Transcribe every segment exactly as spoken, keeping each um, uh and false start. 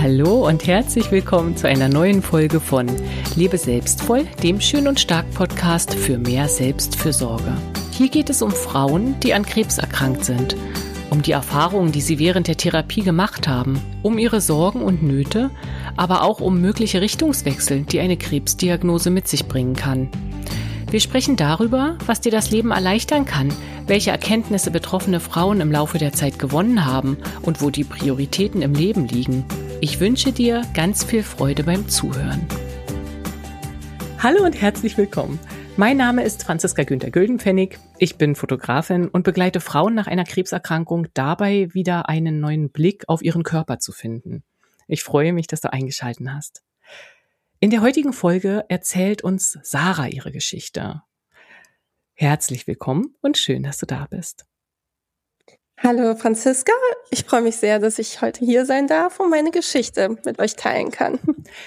Hallo und herzlich willkommen zu einer neuen Folge von Lebe selbstvoll, dem Schön und Stark Podcast für mehr Selbstfürsorge. Hier geht es um Frauen, die an Krebs erkrankt sind, um die Erfahrungen, die sie während der Therapie gemacht haben, um ihre Sorgen und Nöte, aber auch um mögliche Richtungswechsel, die eine Krebsdiagnose mit sich bringen kann. Wir sprechen darüber, was dir das Leben erleichtern kann, welche Erkenntnisse betroffene Frauen im Laufe der Zeit gewonnen haben und wo die Prioritäten im Leben liegen. Ich wünsche dir ganz viel Freude beim Zuhören. Hallo und herzlich willkommen. Mein Name ist Franziska Günther-Güldenpfennig. Ich bin Fotografin und begleite Frauen nach einer Krebserkrankung dabei, wieder einen neuen Blick auf ihren Körper zu finden. Ich freue mich, dass du eingeschaltet hast. In der heutigen Folge erzählt uns Sarah ihre Geschichte. Herzlich willkommen und schön, dass du da bist. Hallo Franziska, ich freue mich sehr, dass ich heute hier sein darf und meine Geschichte mit euch teilen kann.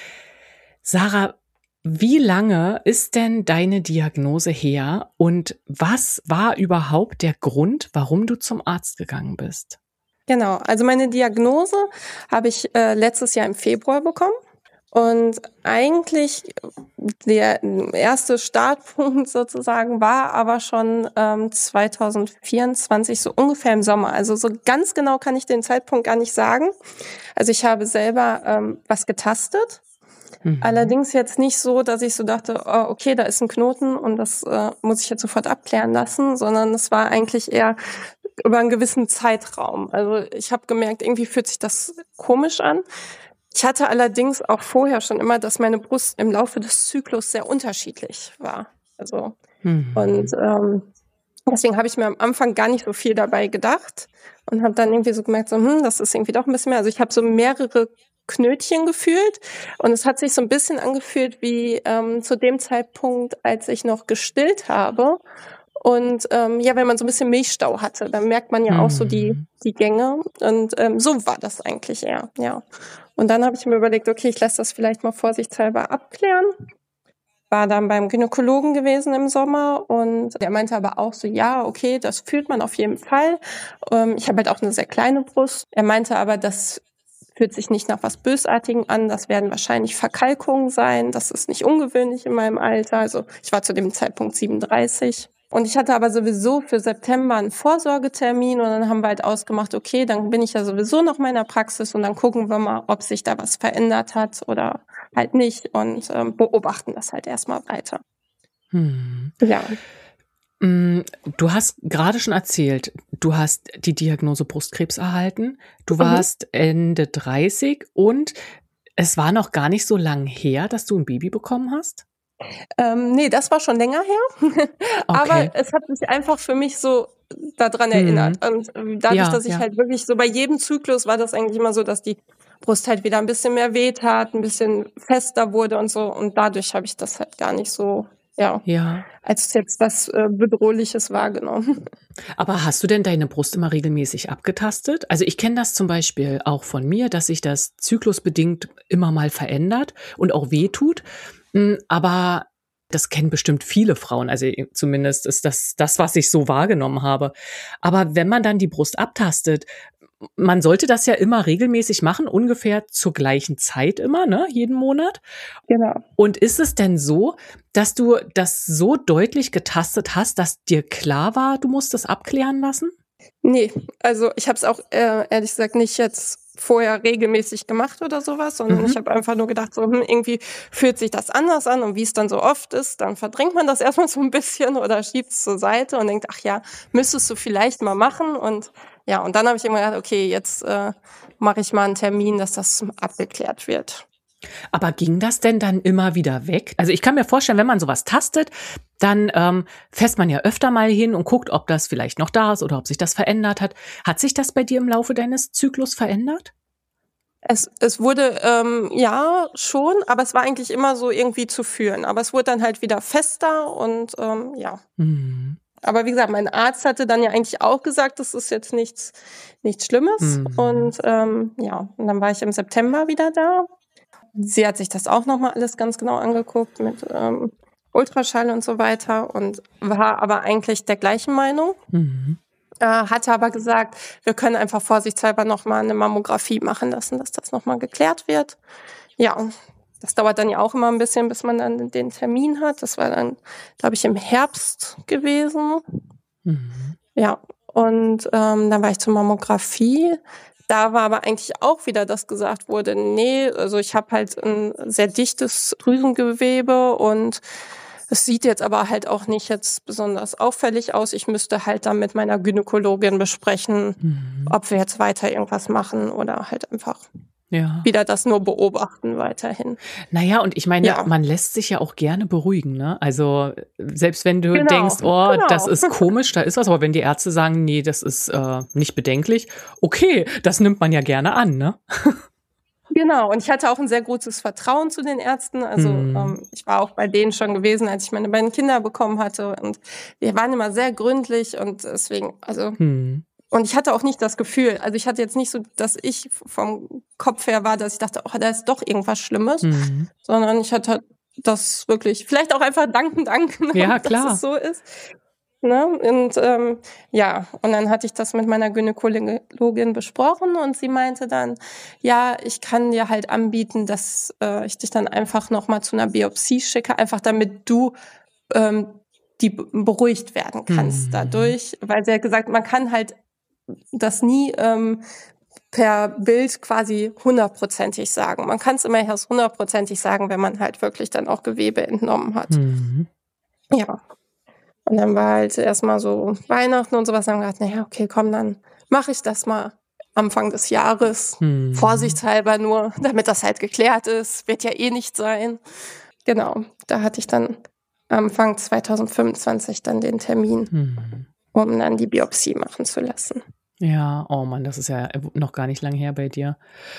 Sarah, wie lange ist denn deine Diagnose her und was war überhaupt der Grund, warum du zum Arzt gegangen bist? Genau, also meine Diagnose habe ich äh, letztes Jahr im Februar bekommen. Und eigentlich der erste Startpunkt sozusagen war aber schon ähm, zwanzig vierundzwanzig, so ungefähr im Sommer. Also so ganz genau kann ich den Zeitpunkt gar nicht sagen. Also ich habe selber ähm, was getastet. Mhm. Allerdings jetzt nicht so, dass ich so dachte, oh, okay, da ist ein Knoten und das äh, muss ich jetzt sofort abklären lassen, sondern es war eigentlich eher über einen gewissen Zeitraum. Also ich habe gemerkt, irgendwie fühlt sich das komisch an. Ich hatte allerdings auch vorher schon immer, dass meine Brust im Laufe des Zyklus sehr unterschiedlich war. Also mhm. und ähm, deswegen habe ich mir am Anfang gar nicht so viel dabei gedacht und habe dann irgendwie so gemerkt, so hm, das ist irgendwie doch ein bisschen mehr. Also ich habe so mehrere Knötchen gefühlt und es hat sich so ein bisschen angefühlt wie ähm, zu dem Zeitpunkt, als ich noch gestillt habe. Und ähm, ja, wenn man so ein bisschen Milchstau hatte, dann merkt man ja mhm. auch so die die Gänge. Und ähm, so war das eigentlich eher, ja. Und dann habe ich mir überlegt, okay, ich lasse das vielleicht mal vorsichtshalber abklären. War dann beim Gynäkologen gewesen im Sommer und der meinte aber auch so, ja, okay, das fühlt man auf jeden Fall. Ähm, ich habe halt auch eine sehr kleine Brust. Er meinte aber, das fühlt sich nicht nach was Bösartigem an. Das werden wahrscheinlich Verkalkungen sein. Das ist nicht ungewöhnlich in meinem Alter. Also ich war zu dem Zeitpunkt siebenunddreißig. Und ich hatte aber sowieso für September einen Vorsorgetermin und dann haben wir halt ausgemacht, okay, dann bin ich ja sowieso noch mal in der Praxis und dann gucken wir mal, ob sich da was verändert hat oder halt nicht und ähm, beobachten das halt erstmal weiter. Hm. Ja. Du hast gerade schon erzählt, du hast die Diagnose Brustkrebs erhalten, du warst mhm. Ende dreißig und es war noch gar nicht so lang her, dass du ein Baby bekommen hast? Ähm, nee, das war schon länger her, aber okay. es hat mich einfach für mich so daran erinnert. Mhm. Und dadurch, ja, dass ich ja. halt wirklich so bei jedem Zyklus war das eigentlich immer so, dass die Brust halt wieder ein bisschen mehr wehtat, ein bisschen fester wurde und so. Und dadurch habe ich das halt gar nicht so, ja, ja. als jetzt was äh, Bedrohliches wahrgenommen. Aber hast du denn deine Brust immer regelmäßig abgetastet? Also ich kenne das zum Beispiel auch von mir, dass sich das zyklusbedingt immer mal verändert und auch wehtut. Aber das kennen bestimmt viele Frauen, also zumindest ist das das, was ich so wahrgenommen habe. Aber wenn man dann die Brust abtastet, man sollte das ja immer regelmäßig machen, ungefähr zur gleichen Zeit immer, ne, jeden Monat. Genau. Und ist es denn so, dass du das so deutlich getastet hast, dass dir klar war, du musst das abklären lassen? Nee, also ich habe es auch äh, ehrlich gesagt nicht jetzt vorher regelmäßig gemacht oder sowas, sondern mhm. ich habe einfach nur gedacht, so hm, irgendwie fühlt sich das anders an und wie es dann so oft ist, dann verdrängt man das erstmal so ein bisschen oder schiebt es zur Seite und denkt, ach ja, müsstest du vielleicht mal machen und ja, und dann habe ich immer gedacht, okay, jetzt äh, mache ich mal einen Termin, dass das abgeklärt wird. Aber ging das denn dann immer wieder weg? Also ich kann mir vorstellen, wenn man sowas tastet, dann ähm, fässt man ja öfter mal hin und guckt, ob das vielleicht noch da ist oder ob sich das verändert hat. Hat sich das bei dir im Laufe deines Zyklus verändert? Es, es wurde, ähm, ja, schon, aber es war eigentlich immer so irgendwie zu fühlen. Aber es wurde dann halt wieder fester und ähm, ja. Mhm. Aber wie gesagt, mein Arzt hatte dann ja eigentlich auch gesagt, das ist jetzt nichts, nichts Schlimmes. Mhm. Und ähm, ja, und dann war ich im September wieder da. Sie hat sich das auch nochmal alles ganz genau angeguckt mit ähm, Ultraschall und so weiter und war aber eigentlich der gleichen Meinung. Mhm. Äh, hatte aber gesagt, wir können einfach vorsichtshalber nochmal eine Mammographie machen lassen, dass das nochmal geklärt wird. Ja, das dauert dann ja auch immer ein bisschen, bis man dann den Termin hat. Das war dann, glaube ich, im Herbst gewesen. Mhm. Ja, und ähm, dann war ich zur Mammographie. Da war aber eigentlich auch wieder, dass gesagt wurde, nee, also ich habe halt ein sehr dichtes Drüsengewebe und es sieht jetzt aber halt auch nicht jetzt besonders auffällig aus. Ich müsste halt dann mit meiner Gynäkologin besprechen, Mhm. ob wir jetzt weiter irgendwas machen oder halt einfach Ja. wieder das nur beobachten weiterhin. Naja, und ich meine, Ja. man lässt sich ja auch gerne beruhigen, ne? Also selbst wenn du Genau, denkst, oh, genau. das ist komisch, da ist was, aber wenn die Ärzte sagen, nee, das ist äh, nicht bedenklich, okay, das nimmt man ja gerne an, ne? Genau, und ich hatte auch ein sehr großes Vertrauen zu den Ärzten. Also Hm. ähm, ich war auch bei denen schon gewesen, als ich meine beiden Kinder bekommen hatte. Und wir waren immer sehr gründlich und deswegen, also Hm. und ich hatte auch nicht das Gefühl, also ich hatte jetzt nicht so, dass ich vom Kopf her war, dass ich dachte, oh, da ist doch irgendwas Schlimmes, Hm. sondern ich hatte das wirklich, vielleicht auch einfach danken, danken, Ja, dass klar. es so ist. Ne? Und ähm, ja, und dann hatte ich das mit meiner Gynäkologin besprochen und sie meinte dann, ja, ich kann dir halt anbieten, dass äh, ich dich dann einfach nochmal zu einer Biopsie schicke, einfach damit du ähm, die be- beruhigt werden kannst Hm. dadurch, weil sie hat gesagt, man kann halt das nie ähm, per Bild quasi hundertprozentig sagen. Man kann es immer erst hundertprozentig sagen, wenn man halt wirklich dann auch Gewebe entnommen hat. Hm. Ja. Und dann war halt erstmal so Weihnachten und sowas. Dann haben wir gedacht, naja, okay, komm, dann mache ich das mal Anfang des Jahres. Hm. Vorsichtshalber nur, damit das halt geklärt ist. Wird ja eh nicht sein. Genau, da hatte ich dann Anfang zwanzig fünfundzwanzig dann den Termin, Hm. um dann die Biopsie machen zu lassen. Ja, oh Mann, das ist ja noch gar nicht lang her bei dir.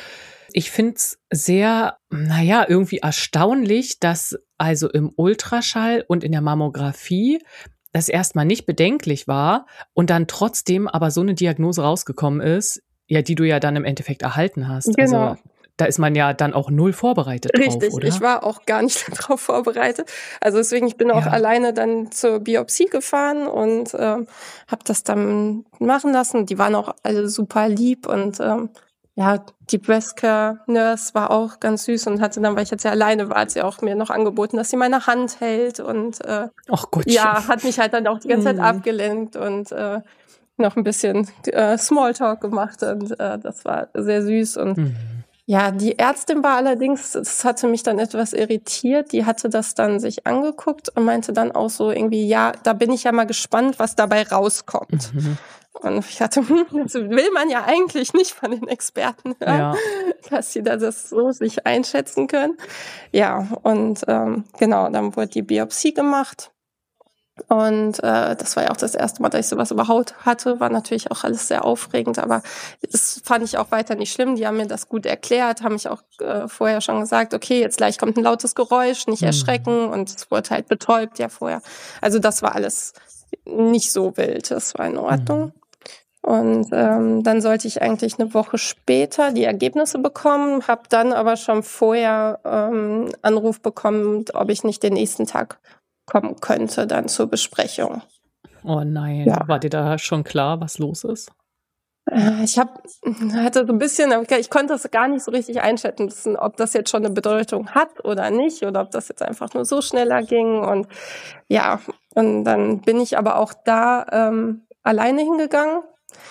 Ich finde es sehr, naja, irgendwie erstaunlich, dass also im Ultraschall und in der Mammographie das erstmal nicht bedenklich war und dann trotzdem aber so eine Diagnose rausgekommen ist, ja, die du ja dann im Endeffekt erhalten hast. Genau. Also da ist man ja dann auch null vorbereitet drauf, Richtig, oder? ich war auch gar nicht darauf vorbereitet. Also deswegen, ich bin auch Ja. alleine dann zur Biopsie gefahren und ähm, habe das dann machen lassen. Die waren auch alle super lieb und ähm, ja, die Breastcare-Nurse war auch ganz süß und hatte dann, weil ich jetzt ja alleine war, hat sie auch mir noch angeboten, dass sie meine Hand hält und äh, Ach Gottchen. ja, hat mich halt dann auch die ganze Zeit Mhm. abgelenkt und äh, noch ein bisschen äh, Smalltalk gemacht und äh, das war sehr süß und Mhm. ja, die Ärztin war allerdings, das hatte mich dann etwas irritiert, die hatte das dann sich angeguckt und meinte dann auch so irgendwie, ja, da bin ich ja mal gespannt, was dabei rauskommt. Mhm. Und ich hatte, hm, das will man ja eigentlich nicht von den Experten hören, Ja. dass sie da das so sich einschätzen können. Ja, und ähm, genau, dann wurde die Biopsie gemacht. Und äh, das war ja auch das erste Mal, dass ich sowas überhaupt hatte. War natürlich auch alles sehr aufregend, aber das fand ich auch weiter nicht schlimm. Die haben mir das gut erklärt, haben mich auch äh, vorher schon gesagt, okay, jetzt gleich kommt ein lautes Geräusch, nicht Mhm. erschrecken. Und es wurde halt betäubt ja vorher. Also das war alles nicht so wild, das war in Ordnung. Mhm. Und ähm, dann sollte ich eigentlich eine Woche später die Ergebnisse bekommen, habe dann aber schon vorher ähm, Anruf bekommen, ob ich nicht den nächsten Tag kommen könnte, dann zur Besprechung. Oh nein, Ja. war dir da schon klar, was los ist? Äh, Ich hab, hatte so ein bisschen, ich konnte das gar nicht so richtig einschätzen, ob das jetzt schon eine Bedeutung hat oder nicht, oder ob das jetzt einfach nur so schneller ging. Und ja, und dann bin ich aber auch da ähm, alleine hingegangen,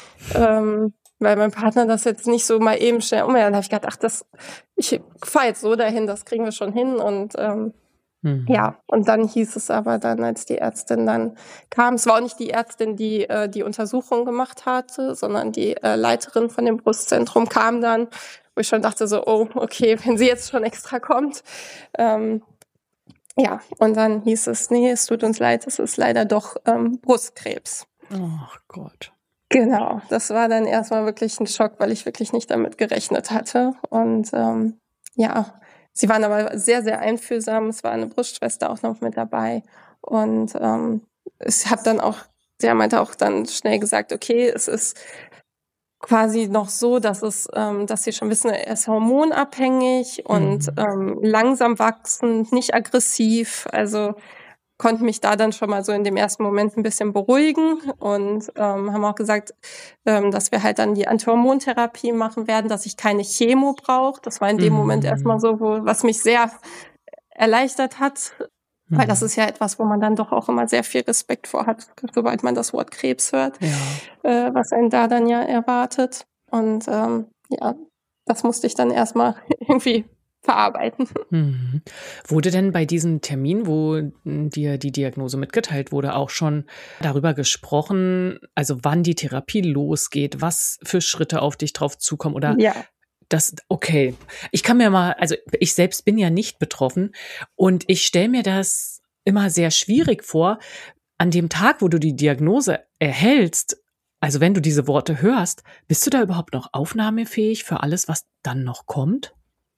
ähm, weil mein Partner das jetzt nicht so mal eben schnell umhört. Dann habe ich gedacht, ach, das, ich fahre jetzt so dahin, das kriegen wir schon hin. Und ähm, Mhm. ja, und dann hieß es aber dann, als die Ärztin dann kam, es war auch nicht die Ärztin, die äh, die Untersuchung gemacht hatte, sondern die äh, Leiterin von dem Brustzentrum kam dann, wo ich schon dachte so, oh, okay, wenn sie jetzt schon extra kommt. Ähm, ja, und dann hieß es, nee, es tut uns leid, es ist leider doch ähm, Brustkrebs. Ach Gott. Genau, das war dann erstmal wirklich ein Schock, weil ich wirklich nicht damit gerechnet hatte. Und ähm, ja, sie waren aber sehr, sehr einfühlsam. Es war eine Brustschwester auch noch mit dabei. Und ähm, ich habe dann auch, sie meinte auch dann schnell gesagt, okay, es ist quasi noch so, dass es, ähm, dass sie schon wissen, er ist hormonabhängig und Mhm. ähm, langsam wachsend, nicht aggressiv. Also konnten mich da dann schon mal so in dem ersten Moment ein bisschen beruhigen und ähm, haben auch gesagt, ähm, dass wir halt dann die Antihormontherapie machen werden, dass ich keine Chemo brauche. Das war in dem Mhm. Moment erstmal so, wo, was mich sehr erleichtert hat, weil das ist ja etwas, wo man dann doch auch immer sehr viel Respekt vor hat, sobald man das Wort Krebs hört, Ja. äh, was einen da dann ja erwartet. Und ähm, ja, das musste ich dann erstmal irgendwie verarbeiten. Mhm. Wurde denn bei diesem Termin, wo m, dir die Diagnose mitgeteilt wurde, auch schon darüber gesprochen, also wann die Therapie losgeht, was für Schritte auf dich drauf zukommen oder Ja. das, okay. Ich kann mir mal, also ich selbst bin ja nicht betroffen und ich stelle mir das immer sehr schwierig vor, an dem Tag, wo du die Diagnose erhältst, also wenn du diese Worte hörst, bist du da überhaupt noch aufnahmefähig für alles, was dann noch kommt?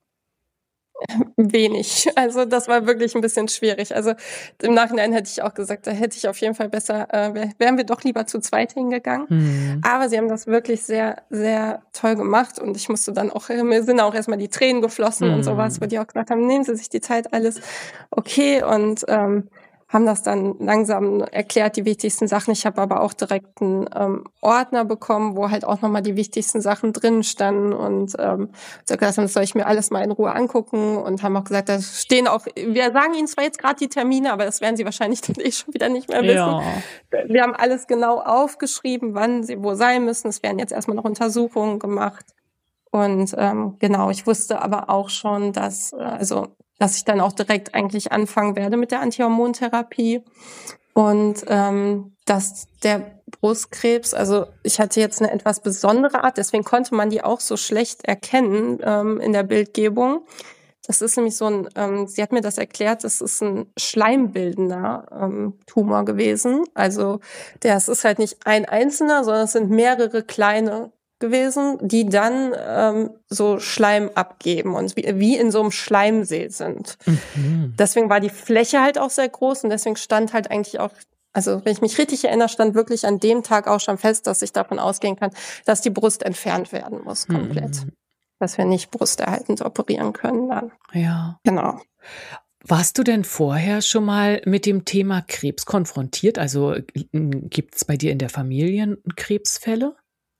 Wenig. Also das war wirklich ein bisschen schwierig. Also im Nachhinein hätte ich auch gesagt, da hätte ich auf jeden Fall besser, äh, wär- wären wir doch lieber zu zweit hingegangen. Hm. Aber sie haben das wirklich sehr, sehr toll gemacht und ich musste dann auch, mir sind auch erstmal die Tränen geflossen und Hm. sowas, wo die auch gesagt haben, nehmen Sie sich die Zeit, alles okay und ähm, haben das dann langsam erklärt, die wichtigsten Sachen. Ich habe aber auch direkt einen ähm, Ordner bekommen, wo halt auch nochmal die wichtigsten Sachen drin standen und ähm, so gesagt haben, das soll ich mir alles mal in Ruhe angucken und haben auch gesagt, da stehen auch, wir sagen Ihnen zwar jetzt gerade die Termine, aber das werden Sie wahrscheinlich dann eh schon wieder nicht mehr wissen. Ja. Wir haben alles genau aufgeschrieben, wann sie wo sein müssen. Es werden jetzt erstmal noch Untersuchungen gemacht. Und ähm, genau, ich wusste aber auch schon, dass, äh, also, dass ich dann auch direkt eigentlich anfangen werde mit der Antihormontherapie. Und ähm, dass der Brustkrebs, also ich hatte jetzt eine etwas besondere Art, deswegen konnte man die auch so schlecht erkennen ähm, in der Bildgebung. Das ist nämlich so ein, ähm, sie hat mir das erklärt, das ist ein schleimbildender ähm, Tumor gewesen. Also das ist halt nicht ein einzelner, sondern es sind mehrere kleine gewesen, die dann ähm, so Schleim abgeben und wie, wie in so einem Schleimsee sind. Mhm. Deswegen war die Fläche halt auch sehr groß und deswegen stand halt eigentlich auch, also wenn ich mich richtig erinnere, stand wirklich an dem Tag auch schon fest, dass ich davon ausgehen kann, dass die Brust entfernt werden muss komplett. Mhm. Dass wir nicht brusterhaltend operieren können dann. Ja. Genau. Warst du denn vorher schon mal mit dem Thema Krebs konfrontiert? Also gibt es bei dir in der Familie Krebsfälle?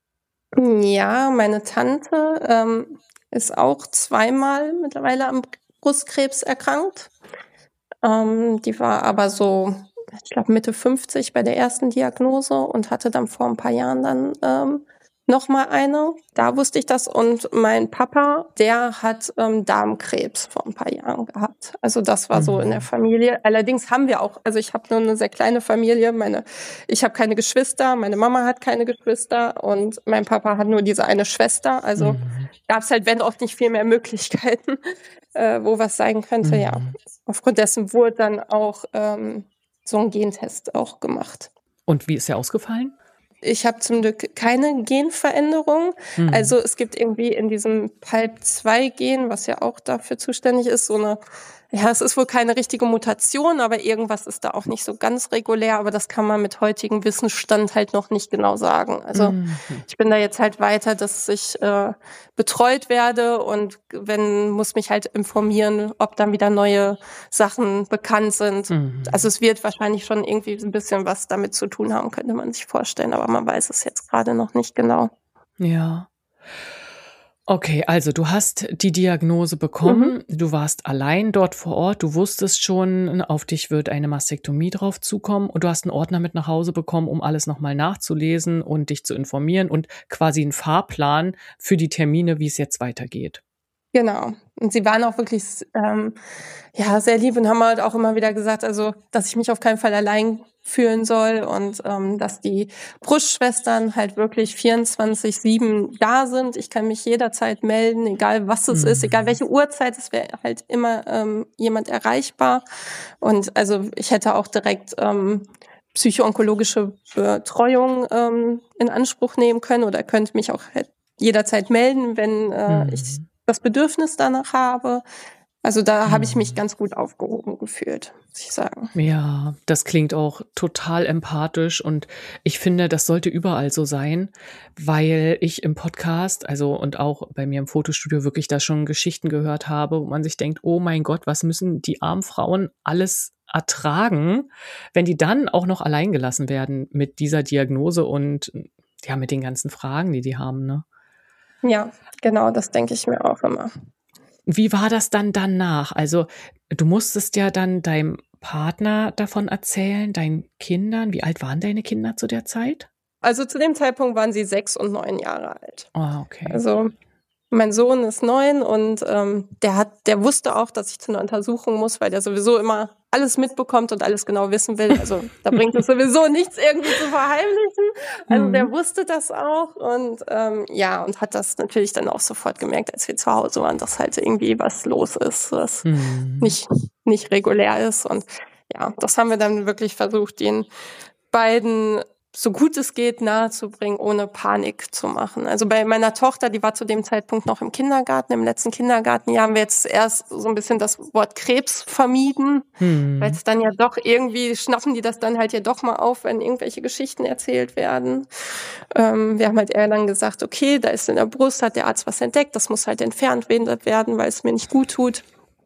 Ja, meine Tante ähm, ist auch zweimal mittlerweile am Brustkrebs erkrankt. Ähm, die war aber so, ich glaube Mitte fünfzig bei der ersten Diagnose und hatte dann vor ein paar Jahren dann ähm, noch mal eine. Da wusste ich das. Und mein Papa, der hat ähm, Darmkrebs vor ein paar Jahren gehabt. Also das war so in der Familie. Allerdings haben wir auch, also ich habe nur eine sehr kleine Familie. Meine, ich habe keine Geschwister, meine Mama hat keine Geschwister und mein Papa hat nur diese eine Schwester. Also Mhm. gab es halt, wenn auch nicht viel mehr Möglichkeiten, äh, wo was sein könnte. Mhm. Ja, aufgrund dessen wurde dann auch ähm, so ein Gentest auch gemacht. Und wie ist er ausgefallen? Ich habe zum Glück keine Genveränderung. Mhm. Also es gibt irgendwie in diesem P A L zwei Gen, was ja auch dafür zuständig ist, so eine, ja, es ist wohl keine richtige Mutation, aber irgendwas ist da auch nicht so ganz regulär. Aber das kann man mit heutigem Wissensstand halt noch nicht genau sagen. Also Mhm. ich bin da jetzt halt weiter, dass ich äh, betreut werde und wenn, muss mich halt informieren, ob dann wieder neue Sachen bekannt sind. Mhm. Also es wird wahrscheinlich schon irgendwie ein bisschen was damit zu tun haben, könnte man sich vorstellen, aber man weiß es jetzt gerade noch nicht genau. Ja. Okay, also du hast die Diagnose bekommen, mhm. Du warst allein dort vor Ort, du wusstest schon, auf dich wird eine Mastektomie drauf zukommen und du hast einen Ordner mit nach Hause bekommen, um alles nochmal nachzulesen und dich zu informieren und quasi einen Fahrplan für die Termine, wie es jetzt weitergeht. Genau. Und sie waren auch wirklich ähm, ja sehr lieb und haben halt auch immer wieder gesagt, also dass ich mich auf keinen Fall allein fühlen soll und ähm, dass die Brustschwestern halt wirklich vierundzwanzig sieben da sind. Ich kann mich jederzeit melden, egal was es mhm. ist, egal welche Uhrzeit, es wäre halt immer ähm, jemand erreichbar. Und also ich hätte auch direkt ähm, psycho-onkologische Betreuung ähm, in Anspruch nehmen können oder könnte mich auch halt jederzeit melden, wenn äh, mhm. ich das Bedürfnis danach habe. Also da hm. habe ich mich ganz gut aufgehoben gefühlt, muss ich sagen. Ja, das klingt auch total empathisch und ich finde, das sollte überall so sein, weil ich im Podcast, also und auch bei mir im Fotostudio wirklich da schon Geschichten gehört habe, wo man sich denkt, oh mein Gott, was müssen die armen Frauen alles ertragen, wenn die dann auch noch allein gelassen werden mit dieser Diagnose und ja, mit den ganzen Fragen, die die haben, ne? Ja, genau, das denke ich mir auch immer. Wie war das dann danach? Also, du musstest ja dann deinem Partner davon erzählen, deinen Kindern. Wie alt waren deine Kinder zu der Zeit? Also zu dem Zeitpunkt waren sie sechs und neun Jahre alt. Ah, okay. Also mein Sohn ist neun und ähm, der hat, der wusste auch, dass ich zu einer Untersuchung muss, weil der sowieso immer alles mitbekommt und alles genau wissen will. Also da bringt es sowieso nichts irgendwie zu verheimlichen. Also Mhm. der wusste das auch und ähm, ja, und hat das natürlich dann auch sofort gemerkt, als wir zu Hause waren, dass halt irgendwie was los ist, was Mhm. nicht, nicht regulär ist. Und ja, das haben wir dann wirklich versucht, den beiden so gut es geht nahezubringen, ohne Panik zu machen. Also bei meiner Tochter, die war zu dem Zeitpunkt noch im Kindergarten, im letzten Kindergartenjahr haben wir jetzt erst so ein bisschen das Wort Krebs vermieden, Mhm. weil es dann ja doch irgendwie, schnappen die das dann halt ja doch mal auf, wenn irgendwelche Geschichten erzählt werden. Ähm, wir haben halt eher dann gesagt, okay, da ist in der Brust, hat der Arzt was entdeckt, das muss halt entfernt werden, weil es mir nicht gut tut.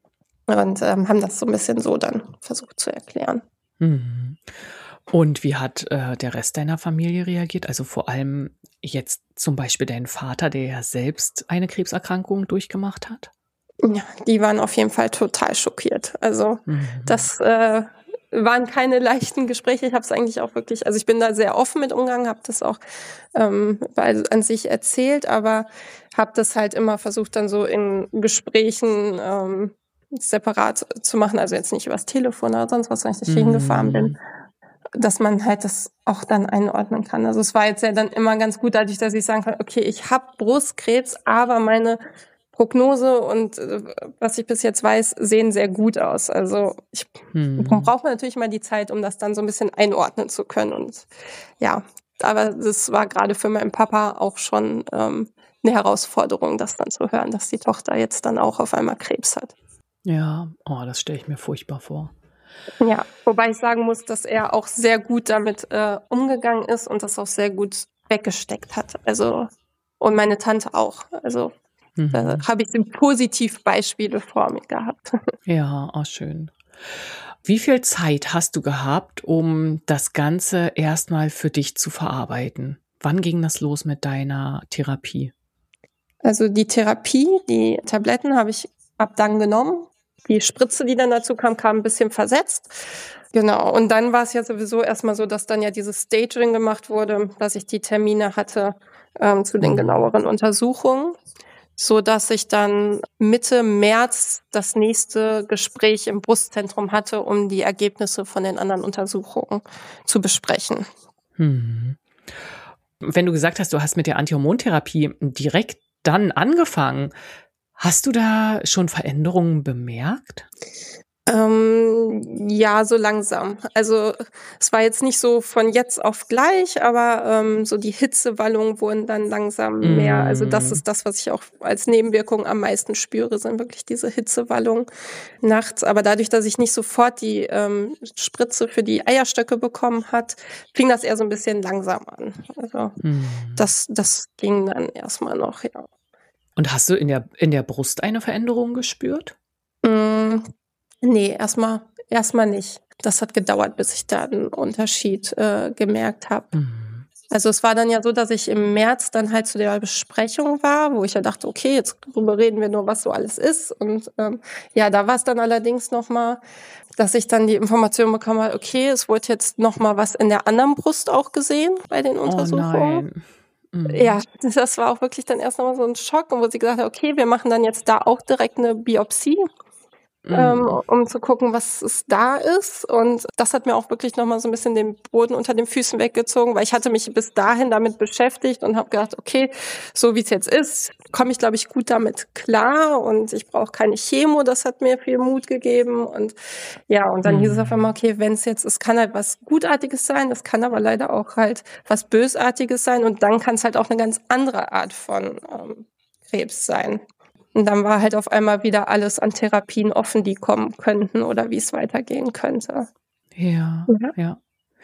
Und ähm, haben das so ein bisschen so dann versucht zu erklären. Mhm. Und wie hat äh, der Rest deiner Familie reagiert? Also vor allem jetzt zum Beispiel dein Vater, der ja selbst eine Krebserkrankung durchgemacht hat? Ja, die waren auf jeden Fall total schockiert. Also Mhm. das äh, waren keine leichten Gespräche. Ich habe es eigentlich auch wirklich, also ich bin da sehr offen mit umgegangen, habe das auch ähm, also an sich erzählt, aber habe das halt immer versucht, dann so in Gesprächen ähm, separat zu machen. Also jetzt nicht übers Telefon oder sonst was, wenn ich nicht hingefahren bin, dass man halt das auch dann einordnen kann. Also es war jetzt ja dann immer ganz gut, dadurch, dass ich sagen kann, okay, ich habe Brustkrebs, aber meine Prognose und äh, was ich bis jetzt weiß, sehen sehr gut aus. Also ich Mhm. brauche natürlich mal die Zeit, um das dann so ein bisschen einordnen zu können. Und ja, aber das war gerade für meinen Papa auch schon ähm, eine Herausforderung, das dann zu hören, dass die Tochter jetzt dann auch auf einmal Krebs hat. Ja, oh, das stelle ich mir furchtbar vor. Ja, wobei ich sagen muss, dass er auch sehr gut damit äh, umgegangen ist und das auch sehr gut weggesteckt hat. Also und meine Tante auch. Also da Mhm. habe ich Positivbeispiele vor mir gehabt. Ja, oh, schön. Wie viel Zeit hast du gehabt, um das Ganze erstmal für dich zu verarbeiten? Wann ging das los mit deiner Therapie? Also die Therapie, die Tabletten habe ich ab dann genommen. Die Spritze, die dann dazu kam, kam ein bisschen versetzt. Genau. Und dann war es ja sowieso erstmal so, dass dann ja dieses Staging gemacht wurde, dass ich die Termine hatte ähm, zu den Mhm. genaueren Untersuchungen, so dass ich dann Mitte März das nächste Gespräch im Brustzentrum hatte, um die Ergebnisse von den anderen Untersuchungen zu besprechen. Mhm. Wenn du gesagt hast, du hast mit der Antihormontherapie direkt dann angefangen, hast du da schon Veränderungen bemerkt? Ähm, ja, so langsam. Also es war jetzt nicht so von jetzt auf gleich, aber ähm, so die Hitzewallungen wurden dann langsam mehr. Also das Mm. ist das, was ich auch als Nebenwirkung am meisten spüre, sind wirklich diese Hitzewallungen nachts. Aber dadurch, dass ich nicht sofort die ähm, Spritze für die Eierstöcke bekommen hat, fing das eher so ein bisschen langsam an. Also Mm. das, das ging dann erstmal noch, ja. Und hast du in der, in der Brust eine Veränderung gespürt? Mm. Nee, erstmal erstmal nicht. Das hat gedauert, bis ich da einen Unterschied äh, gemerkt habe. Mhm. Also es war dann ja so, dass ich im März dann halt zu der Besprechung war, wo ich ja dachte, okay, jetzt darüber reden wir nur, was so alles ist. Und ähm, ja, da war es dann allerdings nochmal, dass ich dann die Information bekommen habe, okay, es wurde jetzt nochmal was in der anderen Brust auch gesehen bei den Oh Untersuchungen. nein. Mhm. Ja, das war auch wirklich dann erst nochmal so ein Schock, und wo sie gesagt hat, okay, wir machen dann jetzt da auch direkt eine Biopsie. Ähm, Mhm. um zu gucken, was es da ist. Und das hat mir auch wirklich nochmal so ein bisschen den Boden unter den Füßen weggezogen, weil ich hatte mich bis dahin damit beschäftigt und habe gedacht, okay, so wie es jetzt ist, komme ich, glaube ich, gut damit klar und ich brauche keine Chemo. Das hat mir viel Mut gegeben. Und ja, und dann Mhm. hieß es auf einmal, okay, wenn es jetzt, es kann halt was Gutartiges sein, es kann aber leider auch halt was Bösartiges sein und dann kann es halt auch eine ganz andere Art von ähm, Krebs sein. Und dann war halt auf einmal wieder alles an Therapien offen, die kommen könnten oder wie es weitergehen könnte. Ja, Ja. ja.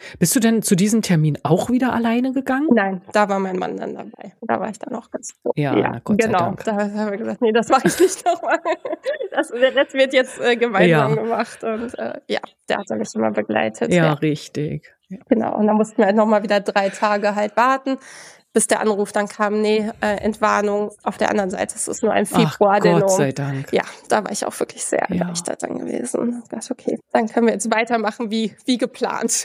Bist du denn zu diesem Termin auch wieder alleine gegangen? Nein, da war mein Mann dann dabei. Da war ich dann auch ganz froh. Ja, ja, na Gott genau. sei Dank. Da haben wir gesagt, nee, das mache ich nicht nochmal. Das, der Rest wird jetzt äh, gemeinsam ja. gemacht. Und äh, ja, der hat mich immer begleitet. Ja, ja. richtig. Ja. Genau, und dann mussten wir halt nochmal wieder drei Tage halt warten, bis der Anruf dann kam, nee, äh, Entwarnung. Auf der anderen Seite, es ist nur ein Februar-Adenom. Gott sei Dank. Ja, da war ich auch wirklich sehr ja. erleichtert dann gewesen. Das ist okay, dann können wir jetzt weitermachen wie, wie geplant.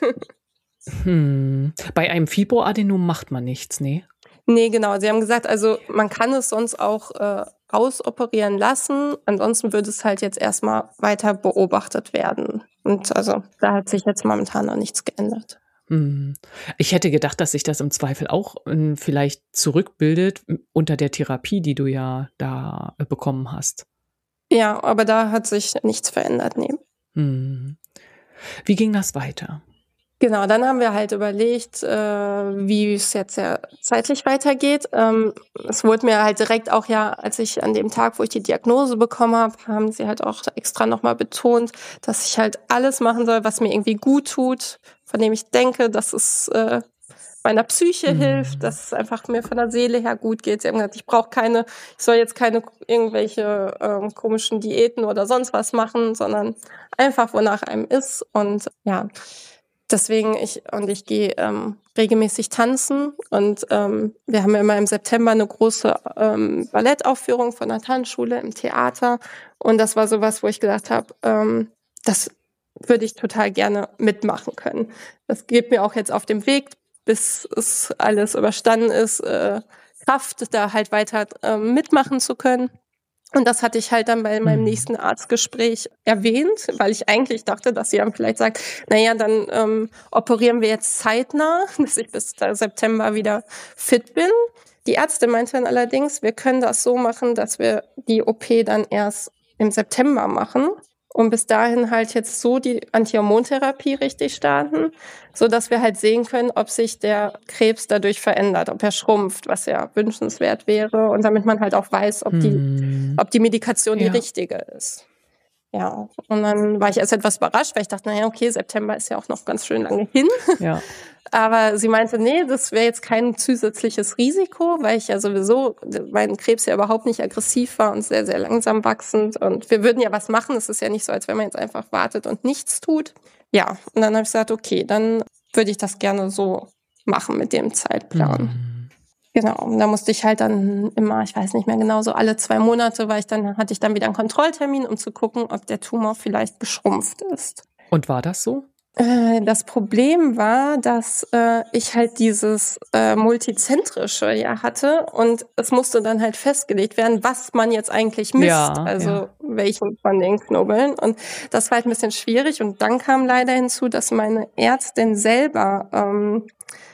Hm. Bei einem Fibroadenom macht man nichts, nee? Nee, genau. Sie haben gesagt, also man kann es sonst auch äh, ausoperieren lassen. Ansonsten würde es halt jetzt erstmal weiter beobachtet werden. Und also da hat sich jetzt momentan noch nichts geändert. Hm. Ich hätte gedacht, dass sich das im Zweifel auch äh, vielleicht zurückbildet unter der Therapie, die du ja da äh, bekommen hast. Ja, aber da hat sich nichts verändert, nee. Hm. Wie ging das weiter? Genau, dann haben wir halt überlegt, äh, wie es jetzt ja zeitlich weitergeht. Ähm, es wurde mir halt direkt auch ja, als ich an dem Tag, wo ich die Diagnose bekommen habe, haben sie halt auch extra nochmal betont, dass ich halt alles machen soll, was mir irgendwie gut tut, von dem ich denke, dass es äh, meiner Psyche mhm. hilft, dass es einfach mir von der Seele her gut geht. Sie haben gesagt, ich brauche keine, ich soll jetzt keine irgendwelche ähm, komischen Diäten oder sonst was machen, sondern einfach, wonach einem ist. Und ja, deswegen, ich und ich gehe ähm, regelmäßig tanzen und ähm, wir haben ja immer im September eine große ähm, Ballettaufführung von der Tanzschule im Theater und das war sowas, wo ich gedacht habe, ähm, das würde ich total gerne mitmachen können. Das gibt mir auch jetzt auf dem Weg, bis es alles überstanden ist, äh, Kraft, da halt weiter äh, mitmachen zu können. Und das hatte ich halt dann bei meinem nächsten Arztgespräch erwähnt, weil ich eigentlich dachte, dass sie dann vielleicht sagt, naja, dann ähm, operieren wir jetzt zeitnah, dass ich bis September wieder fit bin. Die Ärztin meinte dann allerdings, wir können das so machen, dass wir die O P dann erst im September machen und bis dahin halt jetzt so die Antihormontherapie richtig starten, so dass wir halt sehen können, ob sich der Krebs dadurch verändert, ob er schrumpft, was ja wünschenswert wäre und damit man halt auch weiß, ob die, hm. ob die Medikation ja. die richtige ist. Ja, und dann war ich erst etwas überrascht, weil ich dachte, naja, okay, September ist ja auch noch ganz schön lange hin. Ja. Aber sie meinte, nee, das wäre jetzt kein zusätzliches Risiko, weil ich ja sowieso, mein Krebs ja überhaupt nicht aggressiv war und sehr, sehr langsam wachsend. Und wir würden ja was machen. Es ist ja nicht so, als wenn man jetzt einfach wartet und nichts tut. Ja, und dann habe ich gesagt, okay, dann würde ich das gerne so machen mit dem Zeitplan. Mhm. Genau, und da musste ich halt dann immer, ich weiß nicht mehr genau, so alle zwei Monate, weil ich dann, hatte ich dann wieder einen Kontrolltermin, um zu gucken, ob der Tumor vielleicht geschrumpft ist. Und war das so? Das Problem war, dass äh, ich halt dieses äh, Multizentrische ja hatte und es musste dann halt festgelegt werden, was man jetzt eigentlich misst, ja, also ja. welchen von den Knubbeln. Und das war halt ein bisschen schwierig und dann kam leider hinzu, dass meine Ärztin selber ähm,